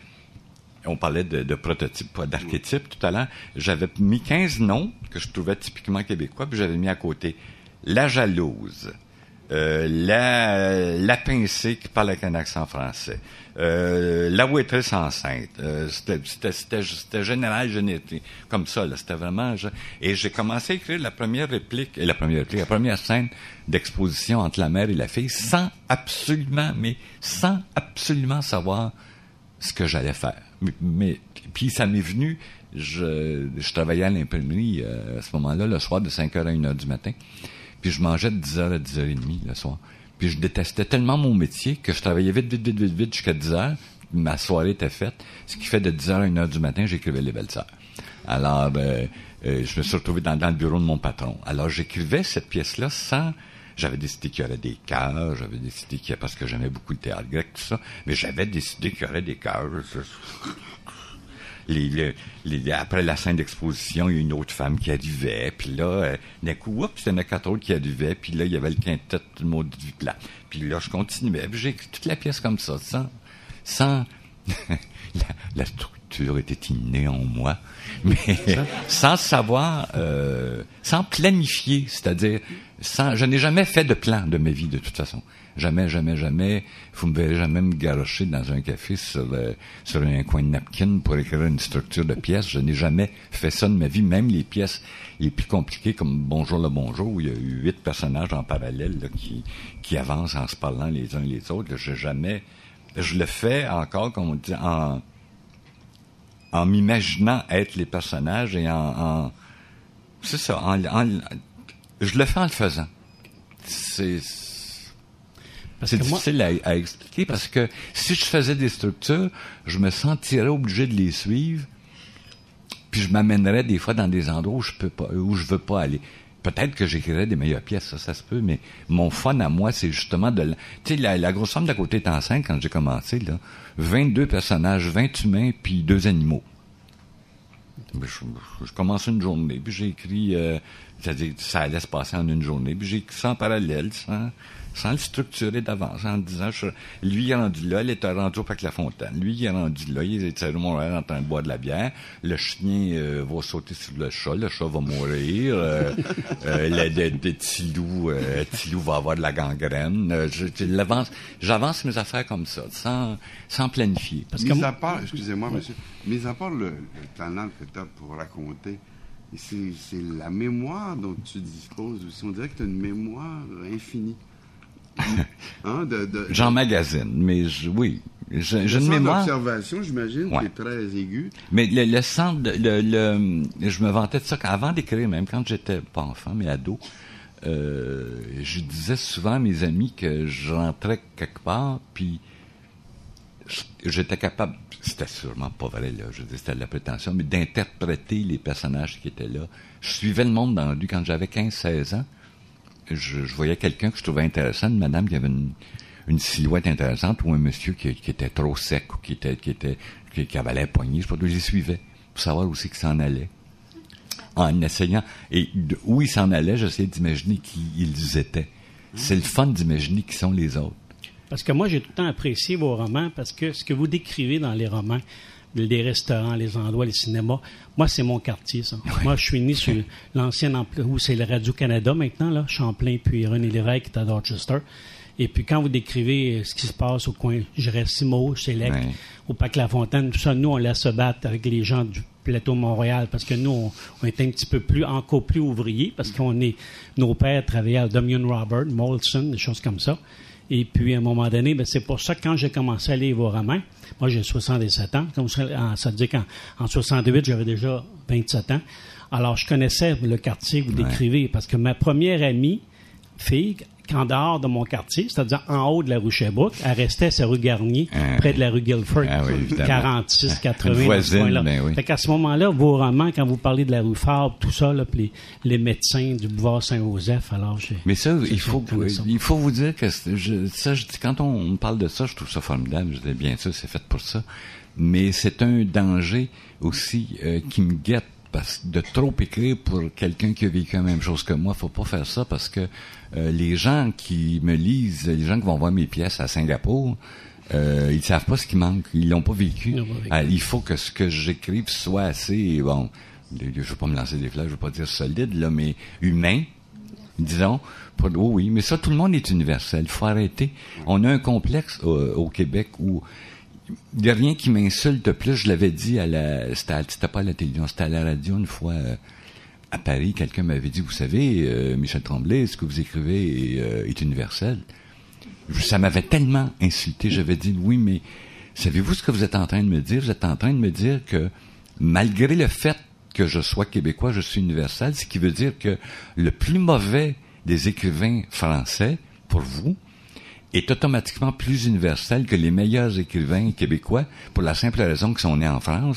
on parlait de, de prototype, pas d'archétype tout à l'heure, j'avais mis quinze noms que je trouvais typiquement québécois, puis j'avais mis à côté la jalouse, euh, la, la pincée qui parle avec un accent français, euh, la waitress enceinte, euh, c'était, c'était, c'était, c'était général, génétique, comme ça, là, c'était vraiment... Je, et j'ai commencé à écrire la première réplique, et la première réplique, la première scène d'exposition entre la mère et la fille, sans absolument, mais sans absolument savoir ce que j'allais faire. Mais, mais puis ça m'est venu, je, je travaillais à l'imprimerie euh, à ce moment-là, le soir de cinq heures à une heure du matin, puis je mangeais de dix heures à dix heures trente le soir. Puis je détestais tellement mon métier que je travaillais vite, vite, vite, vite, vite jusqu'à dix heures. Ma soirée était faite, ce qui fait de dix heures à une heure du matin, j'écrivais les Belles-Sœurs. Alors, euh, euh, je me suis retrouvé dans, dans le bureau de mon patron. Alors, j'écrivais cette pièce-là sans... J'avais décidé qu'il y aurait des chœurs, j'avais décidé qu'il y a, parce que j'aimais beaucoup le théâtre grec, tout ça, mais j'avais décidé qu'il y aurait des chœurs. Les, les, les, après la scène d'exposition, il y a une autre femme qui arrivait, puis là, euh, d'un coup, oups, il y en a quatre autres qui arrivaient, puis là, il y avait le quintet, tout le monde du plat. Puis là, je continuais, puis j'ai écrit toute la pièce comme ça, sans... sans la, la structure était innée en moi, mais sans savoir, euh, sans planifier, c'est-à-dire, sans, je n'ai jamais fait de plan de ma vie, de toute façon. Jamais, jamais, jamais. Vous me verrez jamais me garrocher dans un café sur, le, sur un coin de napkin pour écrire une structure de pièce. Je n'ai jamais fait ça de ma vie. Même les pièces les plus compliquées comme Bonjour le Bonjour, où il y a eu huit personnages en parallèle là, qui, qui avancent en se parlant les uns les autres. Là, je jamais, je le fais encore, comme on dit, en, en m'imaginant être les personnages et en, en c'est ça, en, en, je le fais en le faisant. C'est Parce C'est difficile moi, à, à expliquer parce que si je faisais des structures, je me sentirais obligé de les suivre, puis je m'amènerais des fois dans des endroits où je peux pas, où je veux pas aller. Peut-être que j'écrirais des meilleures pièces, ça, ça se peut, mais mon fun à moi, c'est justement de... Tu sais, la, la grosse femme d'à côté est enceinte quand j'ai commencé, là. vingt-deux personnages, vingt humains, puis deux animaux. Je, je, je commence une journée, puis j'ai écrit... Euh, c'est-à-dire ça allait se passer en une journée, puis j'ai écrit ça en parallèle, sans... sans le structurer d'avance, en disant, je, lui, il est rendu là, il est rendu au Parc La Fontaine. Lui, il est rendu là, il est à Montréal en train de boire de la bière. Le chien euh, va sauter sur le chat, le chat va mourir. Euh, euh, le, le, le petit loup, euh, petit loup va avoir de la gangrène. Euh, je, je l'avance, j'avance mes affaires comme ça, sans, sans planifier. Parce que mis à part, excusez-moi, monsieur, mis à part le, le talent que tu as pour raconter, c'est, c'est la mémoire dont tu disposes aussi. On dirait que tu as une mémoire infinie. Hein, de, de, J'emmagasine, mais je, oui. Je, j'ai une mémoire. L'observation, j'imagine, ouais. qui est très aiguë. Mais le, le centre, de, le, le, je me vantais de ça avant d'écrire, même quand j'étais pas enfant, mais ado. Euh, je disais souvent à mes amis que je rentrais quelque part, puis j'étais capable, c'était sûrement pas vrai, là, je disais c'était de la prétention, mais d'interpréter les personnages qui étaient là. Je suivais le monde dans la rue quand j'avais quinze seize ans. Je, je voyais quelqu'un que je trouvais intéressant, une madame qui avait une, une silhouette intéressante, ou un monsieur qui, qui était trop sec, ou qui était, qui était, qui, qui avalait la poignée, je sais pas, je les suivais, pour savoir où c'est qu'il s'en allait. En essayant, et de, où ils s'en allaient, j'essayais d'imaginer qui ils étaient. C'est le fun d'imaginer qui sont les autres. Parce que moi, j'ai tout le temps apprécié vos romans, parce que ce que vous décrivez dans les romans, les restaurants, les endroits, les cinémas, moi, c'est mon quartier, ça. Oui. Moi, je suis né sur l'ancien emploi, où c'est le Radio-Canada maintenant, là, Champlain, puis René Lévesque, qui est à Dorchester. Et puis, quand vous décrivez ce qui se passe au coin, je reste Simo, chez Lec, oui. au Parc La Fontaine, tout ça, nous, on laisse se battre avec les gens du plateau Montréal, parce que nous, on, on est un petit peu plus, encore plus ouvriers, parce qu'on est, nos pères travaillaient à Dominion Robert, Molson, des choses comme ça. Et puis, à un moment donné, ben, c'est pour ça que quand j'ai commencé à lire vos romans, moi, j'ai soixante-dix-sept ans. Comme ça, ça veut dire qu'en en soixante-huit, j'avais déjà vingt-sept ans. Alors, je connaissais le quartier que vous décrivez, parce que ma première amie, fille, en dehors de mon quartier, c'est-à-dire en haut de la rue Sherbrooke, elle restait à sa rue Garnier, ah, près de la rue Guilford, ah, oui, quarante-six, quatre-vingts. Une voisine, là. Ben oui. Fait qu'à ce moment-là, vos romans, quand vous parlez de la rue Fabre, tout ça, là, puis les, les médecins du boulevard Saint-Joseph, alors j'ai... Mais ça, il faut, ça. il faut vous dire que je, ça, je, quand on, on parle de ça, je trouve ça formidable. Je dis bien sûr, c'est fait pour ça. Mais c'est un danger aussi euh, qui me guette. Parce que de trop écrire pour quelqu'un qui a vécu la même chose que moi, faut pas faire ça parce que euh, les gens qui me lisent, les gens qui vont voir mes pièces à Singapour, euh, ils savent pas ce qui manque, ils l'ont pas vécu. Pas vécu. Euh, il faut que ce que j'écrive soit assez, bon, je veux pas me lancer des fleurs, je veux pas dire solide, là, mais humain, disons. Pour, oh oui, mais ça, tout le monde est universel. Il faut arrêter. On a un complexe euh, au Québec où il n'y a rien qui m'insulte plus. Je l'avais dit à la... C'était, à, c'était pas à la télévision, c'était à la radio une fois euh, à Paris. Quelqu'un m'avait dit, vous savez, euh, Michel Tremblay, ce que vous écrivez est, euh, est universel. Ça m'avait tellement insulté. J'avais dit, oui, mais savez-vous ce que vous êtes en train de me dire? Vous êtes en train de me dire que malgré le fait que je sois québécois, je suis universel, ce qui veut dire que le plus mauvais des écrivains français, pour vous, est automatiquement plus universel que les meilleurs écrivains québécois pour la simple raison qu'ils sont nés en France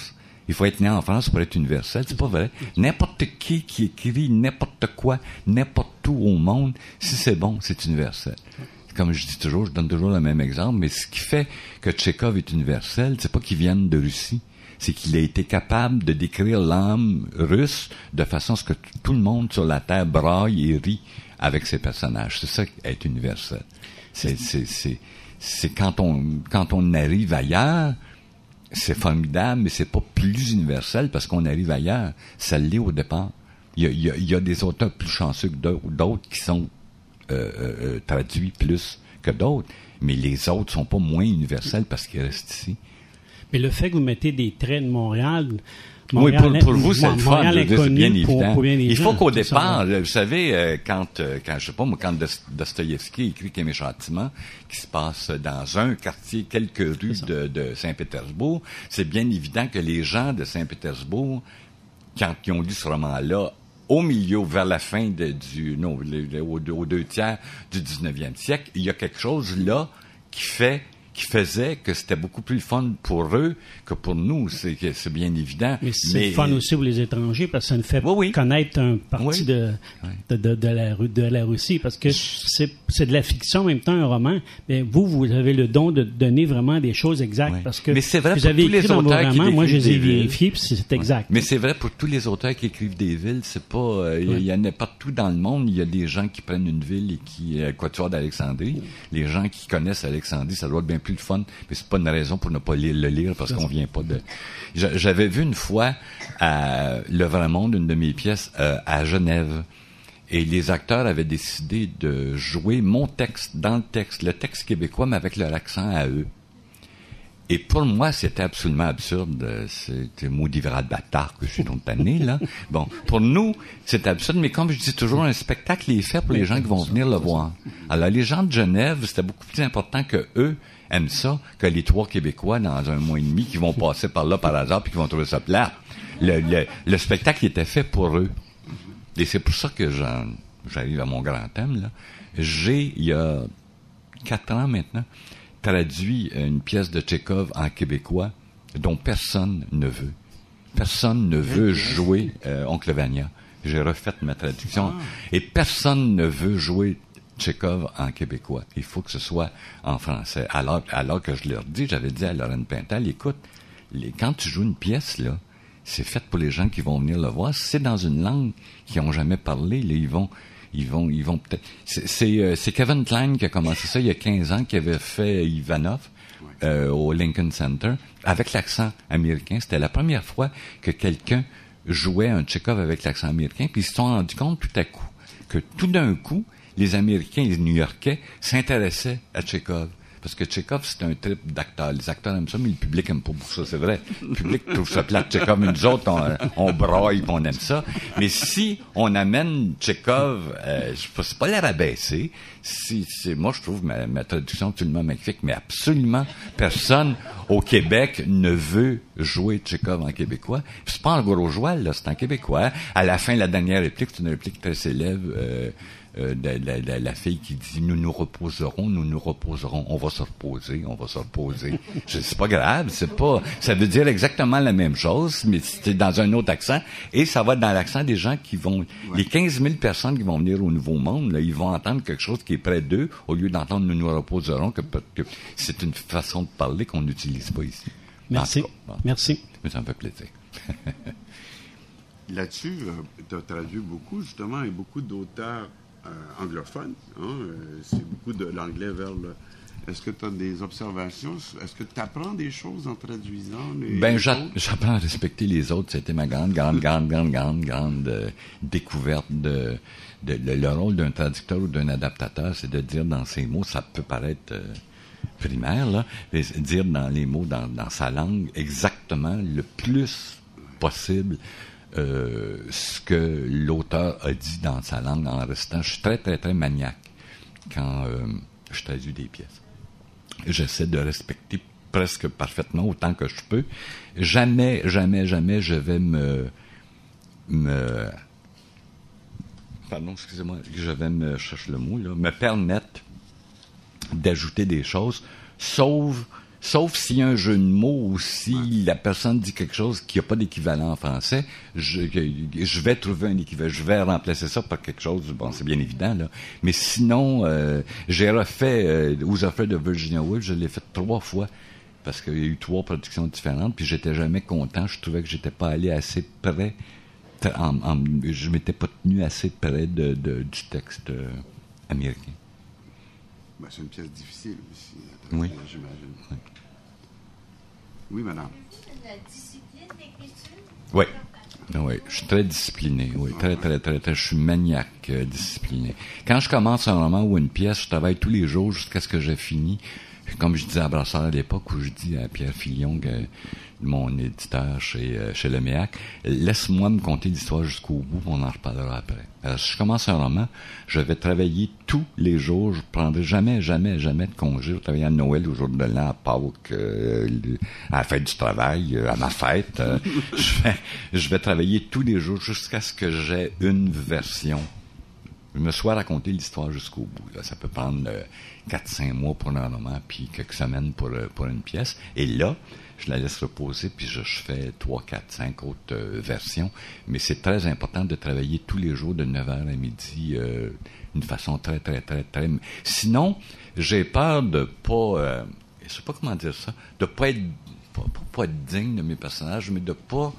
Il faut être né en France pour être universel. C'est pas vrai. N'importe qui qui écrit n'importe quoi, n'importe où au monde, si c'est bon, c'est universel. Comme je dis toujours, je donne toujours le même exemple, mais ce qui fait que Tchekhov est universel, c'est pas qu'il vienne de Russie. C'est qu'il a été capable de décrire l'âme russe de façon à ce que t- tout le monde sur la Terre braille et rit avec ses personnages. C'est ça, être universel. C'est, c'est, c'est, c'est quand on, quand on arrive ailleurs, c'est formidable, mais c'est pas plus universel parce qu'on arrive ailleurs. Ça l'est au départ. Il y a, il y a, il y a des auteurs plus chanceux que d'autres, d'autres qui sont euh, euh, traduits plus que d'autres, mais les autres sont pas moins universels parce qu'ils restent ici. Mais le fait que vous mettez des traits de Montréal... Montréal oui, pour, pour vous, c'est le fun. Montréal C'est bien évident. Pour, pour bien Il faut gens, qu'au départ, vous savez, euh, quand, euh, quand, je sais pas, moi, quand Dostoïevski écrit Kémy Châtiment, qui se passe dans un quartier, quelques rues de, de Saint-Pétersbourg, c'est bien évident que les gens de Saint-Pétersbourg, quand ils ont lu ce roman-là, au milieu, vers la fin de, du, non, aux deux, aux deux tiers du dix-neuvième siècle, il y a quelque chose là qui fait qui faisait que c'était beaucoup plus fun pour eux que pour nous, c'est, c'est bien évident. Mais c'est mais, fun aussi pour les étrangers, parce que ça nous fait oui, oui. connaître un parti oui. de, de, de, de, la, de la Russie, parce que c'est, c'est de la fiction, en même temps un roman, mais vous, vous avez le don de donner vraiment des choses exactes, oui. parce que mais c'est vrai vous avez pour tous écrit les dans vos auteurs romans, moi je les ai villes. vérifiés, puis c'est exact. Oui. Mais c'est vrai pour tous les auteurs qui écrivent des villes, c'est pas, euh, il oui. y, y en a partout dans le monde, il y a des gens qui prennent une ville et qui, euh, Quatuor d'Alexandrie, oui. les gens qui connaissent Alexandrie, ça doit être bien plus le fun, mais c'est pas une raison pour ne pas le lire parce qu'on vient pas de... J'avais vu une fois à Le Vrai Monde, une de mes pièces, euh, à Genève. Et les acteurs avaient décidé de jouer mon texte dans le texte, le texte québécois, mais avec leur accent à eux. Et pour moi, c'était absolument absurde. C'était maudit vrai bâtard que je suis donc tanné, là. Bon, pour nous, c'est absurde, mais comme je dis toujours, un spectacle est fait pour les gens qui vont venir le voir. Alors, les gens de Genève, c'était beaucoup plus important que eux aiment ça que les trois Québécois dans un mois et demi qui vont passer par là par hasard puis qui vont trouver ça plat. Le, le, le spectacle était fait pour eux. Et c'est pour ça que j'en, j'arrive à mon grand thème, là. J'ai, il y a quatre ans maintenant, traduit une pièce de Tchekhov en québécois dont personne ne veut. Personne ne veut jouer euh, Oncle Vania. J'ai refait ma traduction. Et personne ne veut jouer Tchekhov en québécois. Il faut que ce soit en français. Alors, alors que je leur dis, j'avais dit à Lorraine Pintal, écoute, les, quand tu joues une pièce, là, c'est fait pour les gens qui vont venir le voir. Si c'est dans une langue qu'ils n'ont jamais parlé, là, ils vont, ils vont, ils vont peut-être... C'est, c'est, euh, c'est Kevin Kline qui a commencé ça il y a quinze ans, qui avait fait Ivanov euh, au Lincoln Center, avec l'accent américain. C'était la première fois que quelqu'un jouait un Tchekhov avec l'accent américain, puis ils se sont rendus compte tout à coup que tout d'un coup, les Américains et les New-Yorkais s'intéressaient à Tchekhov. Parce que Tchekhov, c'est un trip d'acteurs. Les acteurs aiment ça, mais le public aime pas beaucoup ça, c'est vrai. Le public trouve ça plate, Tchekhov, mais nous autres, on, on braille et on aime ça. Mais si on amène Tchekhov, euh, c'est pas la rabaisser, si, c'est, moi je trouve ma, ma traduction absolument magnifique, mais absolument personne au Québec ne veut jouer Tchekhov en québécois. Puis c'est pas en gros joual, là, c'est en québécois. À la fin, la dernière réplique, c'est une réplique très célèbre, euh, Euh, la, la, la, la fille qui dit « Nous nous reposerons, nous nous reposerons. On va se reposer, on va se reposer. » C'est pas grave, c'est pas... Ça veut dire exactement la même chose, mais c'est dans un autre accent. Et ça va être dans l'accent des gens qui vont... Ouais. Les quinze mille personnes qui vont venir au Nouveau Monde, là, ils vont entendre quelque chose qui est près d'eux, au lieu d'entendre « Nous nous reposerons », que, que c'est une façon de parler qu'on n'utilise pas ici. Merci. Cas, bon, Merci. Mais ça me fait plaisir. Là-dessus, euh, tu as traduit beaucoup, justement, et beaucoup d'auteurs Euh, anglophone, hein, euh, c'est beaucoup de l'anglais vers le... Est-ce que tu as des observations? Est-ce que tu apprends des choses en traduisant les Ben, j'a- j'apprends à respecter les autres. C'était ma grande, grande, grande, grande, grande, grande euh, découverte de, de, de le rôle d'un traducteur ou d'un adaptateur, c'est de dire dans ses mots, ça peut paraître euh, primaire, là, mais dire dans les mots, dans, dans sa langue, exactement le plus possible Euh, ce que l'auteur a dit dans sa langue en restant. Je suis très, très, très maniaque quand euh, je traduis des pièces. J'essaie de respecter presque parfaitement autant que je peux. Jamais, jamais, jamais je vais me... me pardon, excusez-moi, je vais me... je cherche le mot, là, me permettre d'ajouter des choses, sauf Sauf s'il y a un jeu de mots ou si ouais. la personne dit quelque chose qui n'a pas d'équivalent en français, je, je vais trouver un équivalent. Je vais remplacer ça par quelque chose, bon, c'est bien évident, là. Mais sinon, euh, j'ai refait euh, Aux Affaires de Virginia Woolf, je l'ai fait trois fois. Parce qu'il y a eu trois productions différentes, puis j'étais jamais content. Je trouvais que j'étais pas allé assez près. En, en, je m'étais pas tenu assez près de, de, du texte euh, américain. Ben, c'est une pièce difficile aussi, oui. j'imagine. Oui. Oui, madame. La discipline d'écriture? Oui. Oui, je suis très discipliné. Oui, très, très, très, très. Je suis maniaque euh, discipliné. Quand je commence un roman ou une pièce, je travaille tous les jours jusqu'à ce que j'ai fini. Comme je disais à Brassard à l'époque, où je dis à Pierre Filion, que, mon éditeur chez, euh, chez Le Méac, laisse-moi me conter l'histoire jusqu'au bout, on en reparlera après. Alors, si je commence un roman, je vais travailler tous les jours, je ne prendrai jamais, jamais, jamais de congé. Je vais travailler à Noël, au jour de l'an, à Pâques, euh, à la fête du travail, euh, à ma fête. Euh, je vais, je vais travailler tous les jours jusqu'à ce que j'ai une version. Je me sois raconté l'histoire jusqu'au bout. Là. Ça peut prendre euh, quatre cinq mois pour un roman, puis quelques semaines pour, euh, pour une pièce. Et là, je la laisse reposer, puis je, je fais trois, quatre, cinq autres euh, versions. Mais c'est très important de travailler tous les jours de neuf heures à midi euh, d'une façon très, très, très, très... Sinon, j'ai peur de pas... Euh, je sais pas comment dire ça, de pas être, pas, pas être digne de mes personnages, mais de pas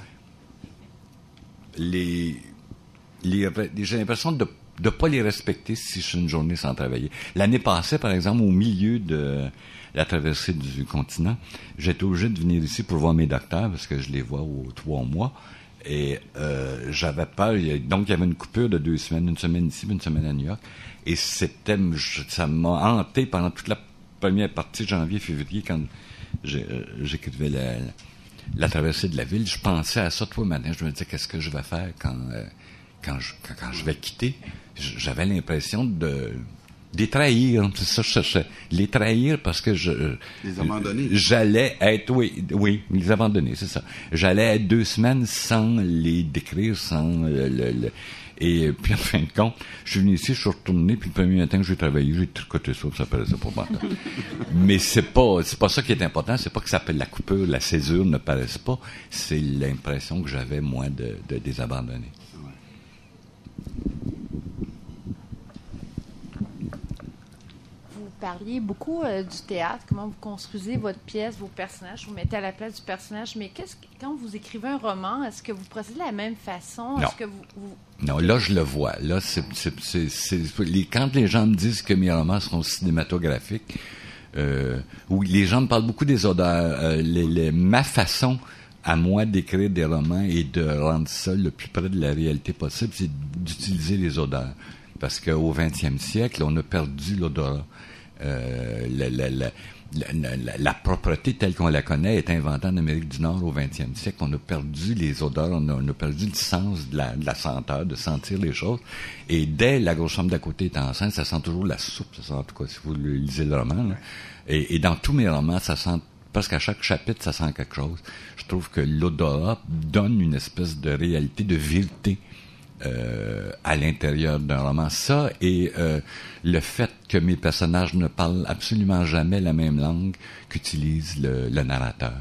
les... les j'ai l'impression de de pas les respecter si je suis une journée sans travailler. L'année passée, par exemple, au milieu de la traversée du continent, j'étais obligé de venir ici pour voir mes docteurs, parce que je les vois aux trois mois, et euh, j'avais peur. Donc, il y avait une coupure de deux semaines, une semaine ici, une semaine à New York, et c'était, ça m'a hanté pendant toute la première partie de janvier, février, quand j'ai, euh, j'écrivais la, la, la traversée de la ville. Je pensais à ça tous les matins. Je me disais, qu'est-ce que je vais faire quand... Euh, Quand je, quand, quand je vais quitter, j'avais l'impression de, de les trahir. C'est ça que je cherchais. Les trahir parce que je... Les abandonner. J'allais être... Oui, oui, les abandonner, c'est ça. J'allais être deux semaines sans les décrire, sans le... le, le et puis, en fin de compte, je suis venu ici, je suis retourné, puis le premier matin que j'ai travaillé, j'ai tricoté ça, ça paraissait pour moi. Mais c'est pas, c'est pas ça qui est important, c'est pas que ça s'appelle la coupure, la césure ne paraisse pas, c'est l'impression que j'avais, moi, de, de, de les abandonner. Vous parliez beaucoup euh, du théâtre, comment vous construisez votre pièce, vos personnages, vous mettez à la place du personnage, mais qu'est-ce que, quand vous écrivez un roman, est-ce que vous procédez de la même façon? Non. Est-ce que vous, vous... Non, là, je le vois. Là, c'est, c'est, c'est, c'est, les, quand les gens me disent que mes romans sont cinématographiques, euh, où les gens me parlent beaucoup des odeurs, euh, les, les, ma façon à moi d'écrire des romans et de rendre ça le plus près de la réalité possible, c'est d'utiliser les odeurs. Parce qu'au vingtième siècle, on a perdu l'odorat. Euh, la, la, la, la, la, la propreté telle qu'on la connaît est inventée en Amérique du Nord au vingtième siècle. On a perdu les odeurs, on a, on a perdu le sens de la, de la senteur, de sentir les choses. Et dès La grosse femme d'à côté est enceinte, ça sent toujours la soupe, ça sent, en tout cas, si vous lisez le roman. Là. Et, et dans tous mes romans, ça sent... Parce qu'à chaque chapitre, ça sent quelque chose. Je trouve que l'odorat donne une espèce de réalité, de vérité euh, à l'intérieur d'un roman. Ça et euh, le fait que mes personnages ne parlent absolument jamais la même langue qu'utilise le, le narrateur.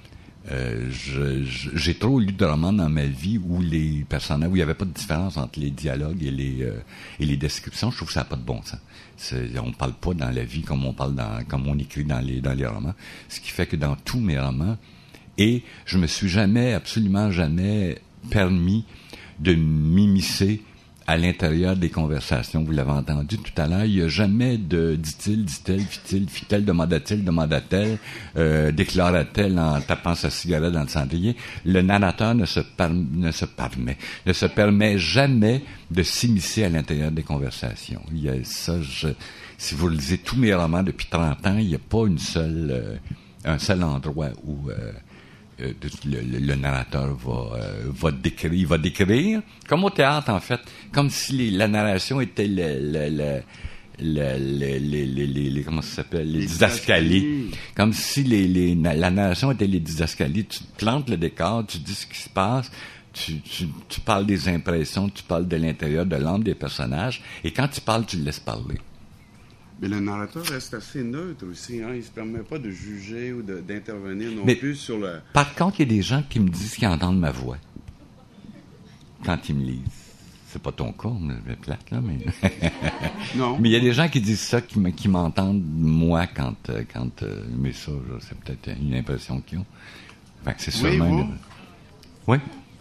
Euh, je, je, j'ai trop lu de romans dans ma vie où les personnages, où il n'y avait pas de différence entre les dialogues et les euh, et les descriptions. Je trouve que ça n'a pas de bon sens. C'est, on parle pas dans la vie comme on parle dans, comme on écrit dans les dans les romans. Ce qui fait que dans tous mes romans, et je me suis jamais, absolument jamais permis de m'immiscer à l'intérieur des conversations. Vous l'avez entendu tout à l'heure, il n'y a jamais de dit-il, dit-elle, fit-il, fit-elle, demanda-t-il, demanda-t-elle, euh, déclara-t-elle en tapant sa cigarette dans le cendrier. Le narrateur ne se, par, ne se permet, ne se permet jamais de s'immiscer à l'intérieur des conversations. Il y a ça, je, si vous lisez tous mes romans depuis trente ans, il n'y a pas une seule, euh, un seul endroit où euh, Euh, le, le, le narrateur va, euh, va décrire, il va décrire, comme au théâtre en fait, comme si les, la narration était le, le, le, le, le, les, les, les, les, comment ça s'appelle, les, les didascalies, comme si les, les, la narration était les didascalies. Tu plantes le décor, tu dis ce qui se passe, tu, tu, tu parles des impressions, tu parles de l'intérieur de l'âme des personnages, et quand tu parles, tu le laisses parler. Mais le narrateur reste assez neutre aussi. Hein? Il ne se permet pas de juger ou de, d'intervenir non Mais, plus sur le... Par contre, il y a des gens qui me disent qu'ils entendent ma voix quand ils me lisent. C'est pas ton cas, je vais plate, là, mais... non. Mais il y a des gens qui disent ça, qui, me, qui m'entendent, moi, quand... quand euh, mais ça, là, c'est peut-être une impression qu'ils ont. Fait que c'est sûrement... Oui, une... Oui.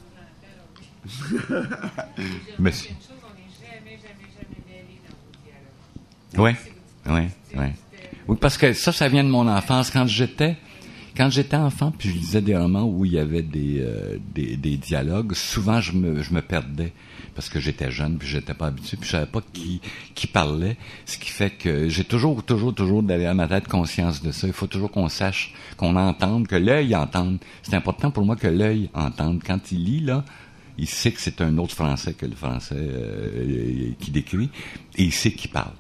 Monsieur. Oui, oui, oui. Oui, parce que ça, ça vient de mon enfance. Quand j'étais... Quand j'étais enfant, puis je lisais des romans où il y avait des, euh, des, des dialogues, souvent je me, je me perdais parce que j'étais jeune, puis j'étais pas habitué, puis je savais pas qui, qui parlait, ce qui fait que j'ai toujours, toujours, toujours derrière ma tête conscience de ça. Il faut toujours qu'on sache, qu'on entende, que l'œil entende. C'est important pour moi que l'œil entende. Quand il lit, là, il sait que c'est un autre français que le français euh, qui décrit, et il sait qui parle.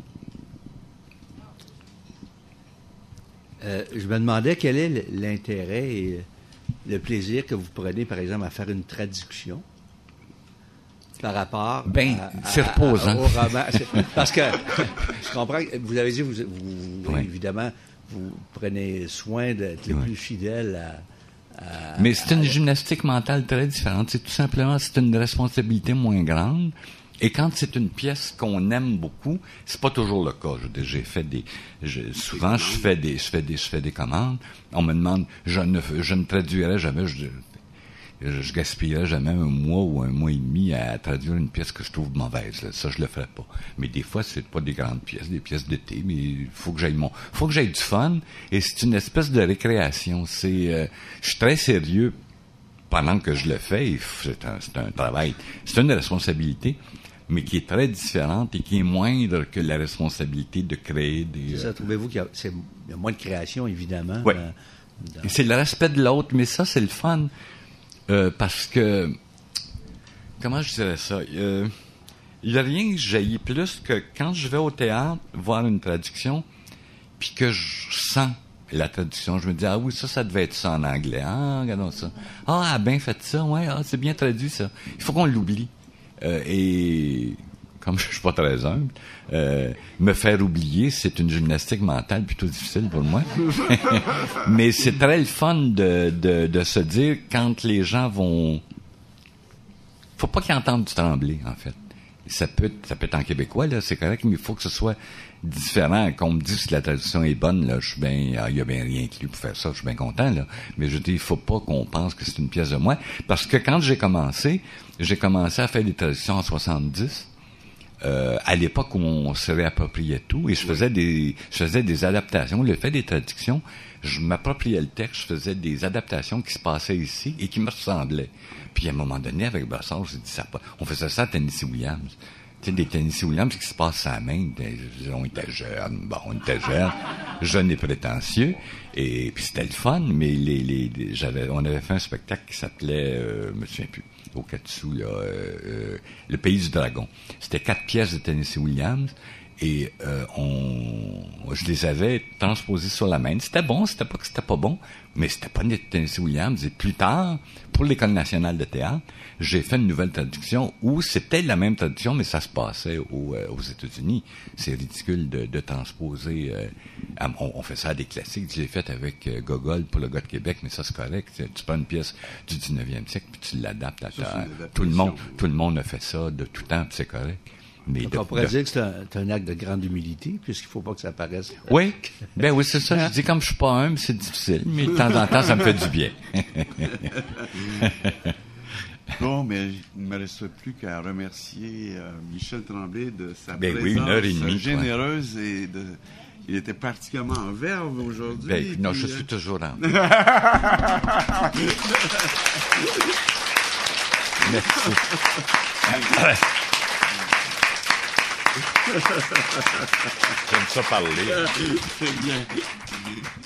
Euh, je me demandais quel est l'intérêt et le plaisir que vous prenez, par exemple, à faire une traduction par rapport ben, à, c'est à, reposant. à, au roman. C'est, parce que je comprends, vous avez dit, vous, vous oui. évidemment, vous prenez soin d'être le oui. plus fidèle à... à Mais c'est à, une à... gymnastique mentale très différente. C'est tout simplement, c'est une responsabilité moins grande. Et quand c'est une pièce qu'on aime beaucoup, c'est pas toujours le cas. Je, j'ai fait des, je, souvent je fais des, je fais des, je fais des commandes. On me demande, je ne, je ne traduirai jamais, je, je, je gaspillerai jamais un mois ou un mois et demi à traduire une pièce que je trouve mauvaise. Là. Ça, je le ferai pas. Mais des fois, c'est pas des grandes pièces, des pièces d'été, mais il faut que j'aille mon, faut que j'aille du fun. Et c'est une espèce de récréation. C'est, euh, je suis très sérieux pendant que je le fais. C'est un, c'est un travail, c'est une responsabilité, mais qui est très différente et qui est moindre que la responsabilité de créer des... C'est ça, trouvez-vous qu'il y a, c'est, il y a moins de création, évidemment? Oui. Dans, dans... C'est le respect de l'autre, mais ça, c'est le fun. Euh, parce que... Comment je dirais ça? Euh, il n'y a rien que j'haïs plus que quand je vais au théâtre voir une traduction, puis que je sens la traduction. Je me dis, ah oui, ça, ça devait être ça en anglais. Ah, regardons ça. Ah, elle a bien fait ça. Ouais, ah, c'est bien traduit, ça. Il faut qu'on l'oublie. Euh, et comme je suis pas très humble, euh, me faire oublier, c'est une gymnastique mentale plutôt difficile pour moi. Mais c'est très le fun de, de, de se dire quand les gens vont... Faut pas qu'ils entendent du tremblé, en fait. Ça peut être, ça peut être en québécois, là, c'est correct, mais il faut que ce soit différent. Qu'on me dise si la traduction est bonne, là, je suis bien, ah, il y a bien rien inclus pour faire ça, je suis bien content, là. Mais je dis, il faut pas qu'on pense que c'est une pièce de moi. Parce que quand j'ai commencé, j'ai commencé à faire des traductions en soixante-dix, euh, à l'époque où on se réappropriait tout, et je faisais des, je faisais des adaptations. Le fait des traductions, je m'appropriais le texte, je faisais des adaptations qui se passaient ici et qui me ressemblaient. Puis à un moment donné, avec Brassard, j'ai dit ça pas. On faisait ça à Tennessee Williams. Tu sais, des Tennessee Williams qui se passent à la main. On était jeunes, bon, on était jeunes, jeunes et prétentieux. Et puis c'était le fun, mais les, les, les j'avais, on avait fait un spectacle qui s'appelait, euh, je me souviens plus, au Katsu, là, euh, euh, Le Pays du Dragon. C'était quatre pièces de Tennessee Williams. Et euh, on, je les avais transposées sur la main. C'était bon, c'était pas que c'était pas bon, mais c'était pas de Tennessee Williams. Et plus tard, pour l'École nationale de théâtre, j'ai fait une nouvelle traduction où c'était la même traduction, mais ça se passait au, euh, aux États-Unis. C'est ridicule de, de transposer. Euh, à, on, on fait ça à des classiques. Je l'ai fait avec euh, Gogol pour le gars de Québec, mais ça c'est correct. Tu prends une pièce du dix-neuvième siècle puis tu l'adaptes à ta. Tout le monde, tout le monde a fait ça de tout temps, puis c'est correct. Mais Donc, de, on pourrait de... dire que c'est un, c'est un acte de grande humilité, puisqu'il ne faut pas que ça paraisse. Oui, ben oui, c'est ça. Je dis, comme je suis pas humble, c'est difficile, mais de temps en temps, ça me fait du bien. Bon, mais il ne me reste plus qu'à remercier euh, Michel Tremblay de sa ben présence oui, une heure et demie, généreuse et de... Il était particulièrement en verve aujourd'hui. Ben, non, puis, je euh... suis toujours en Merci. J'aime ça parler. C'est bien.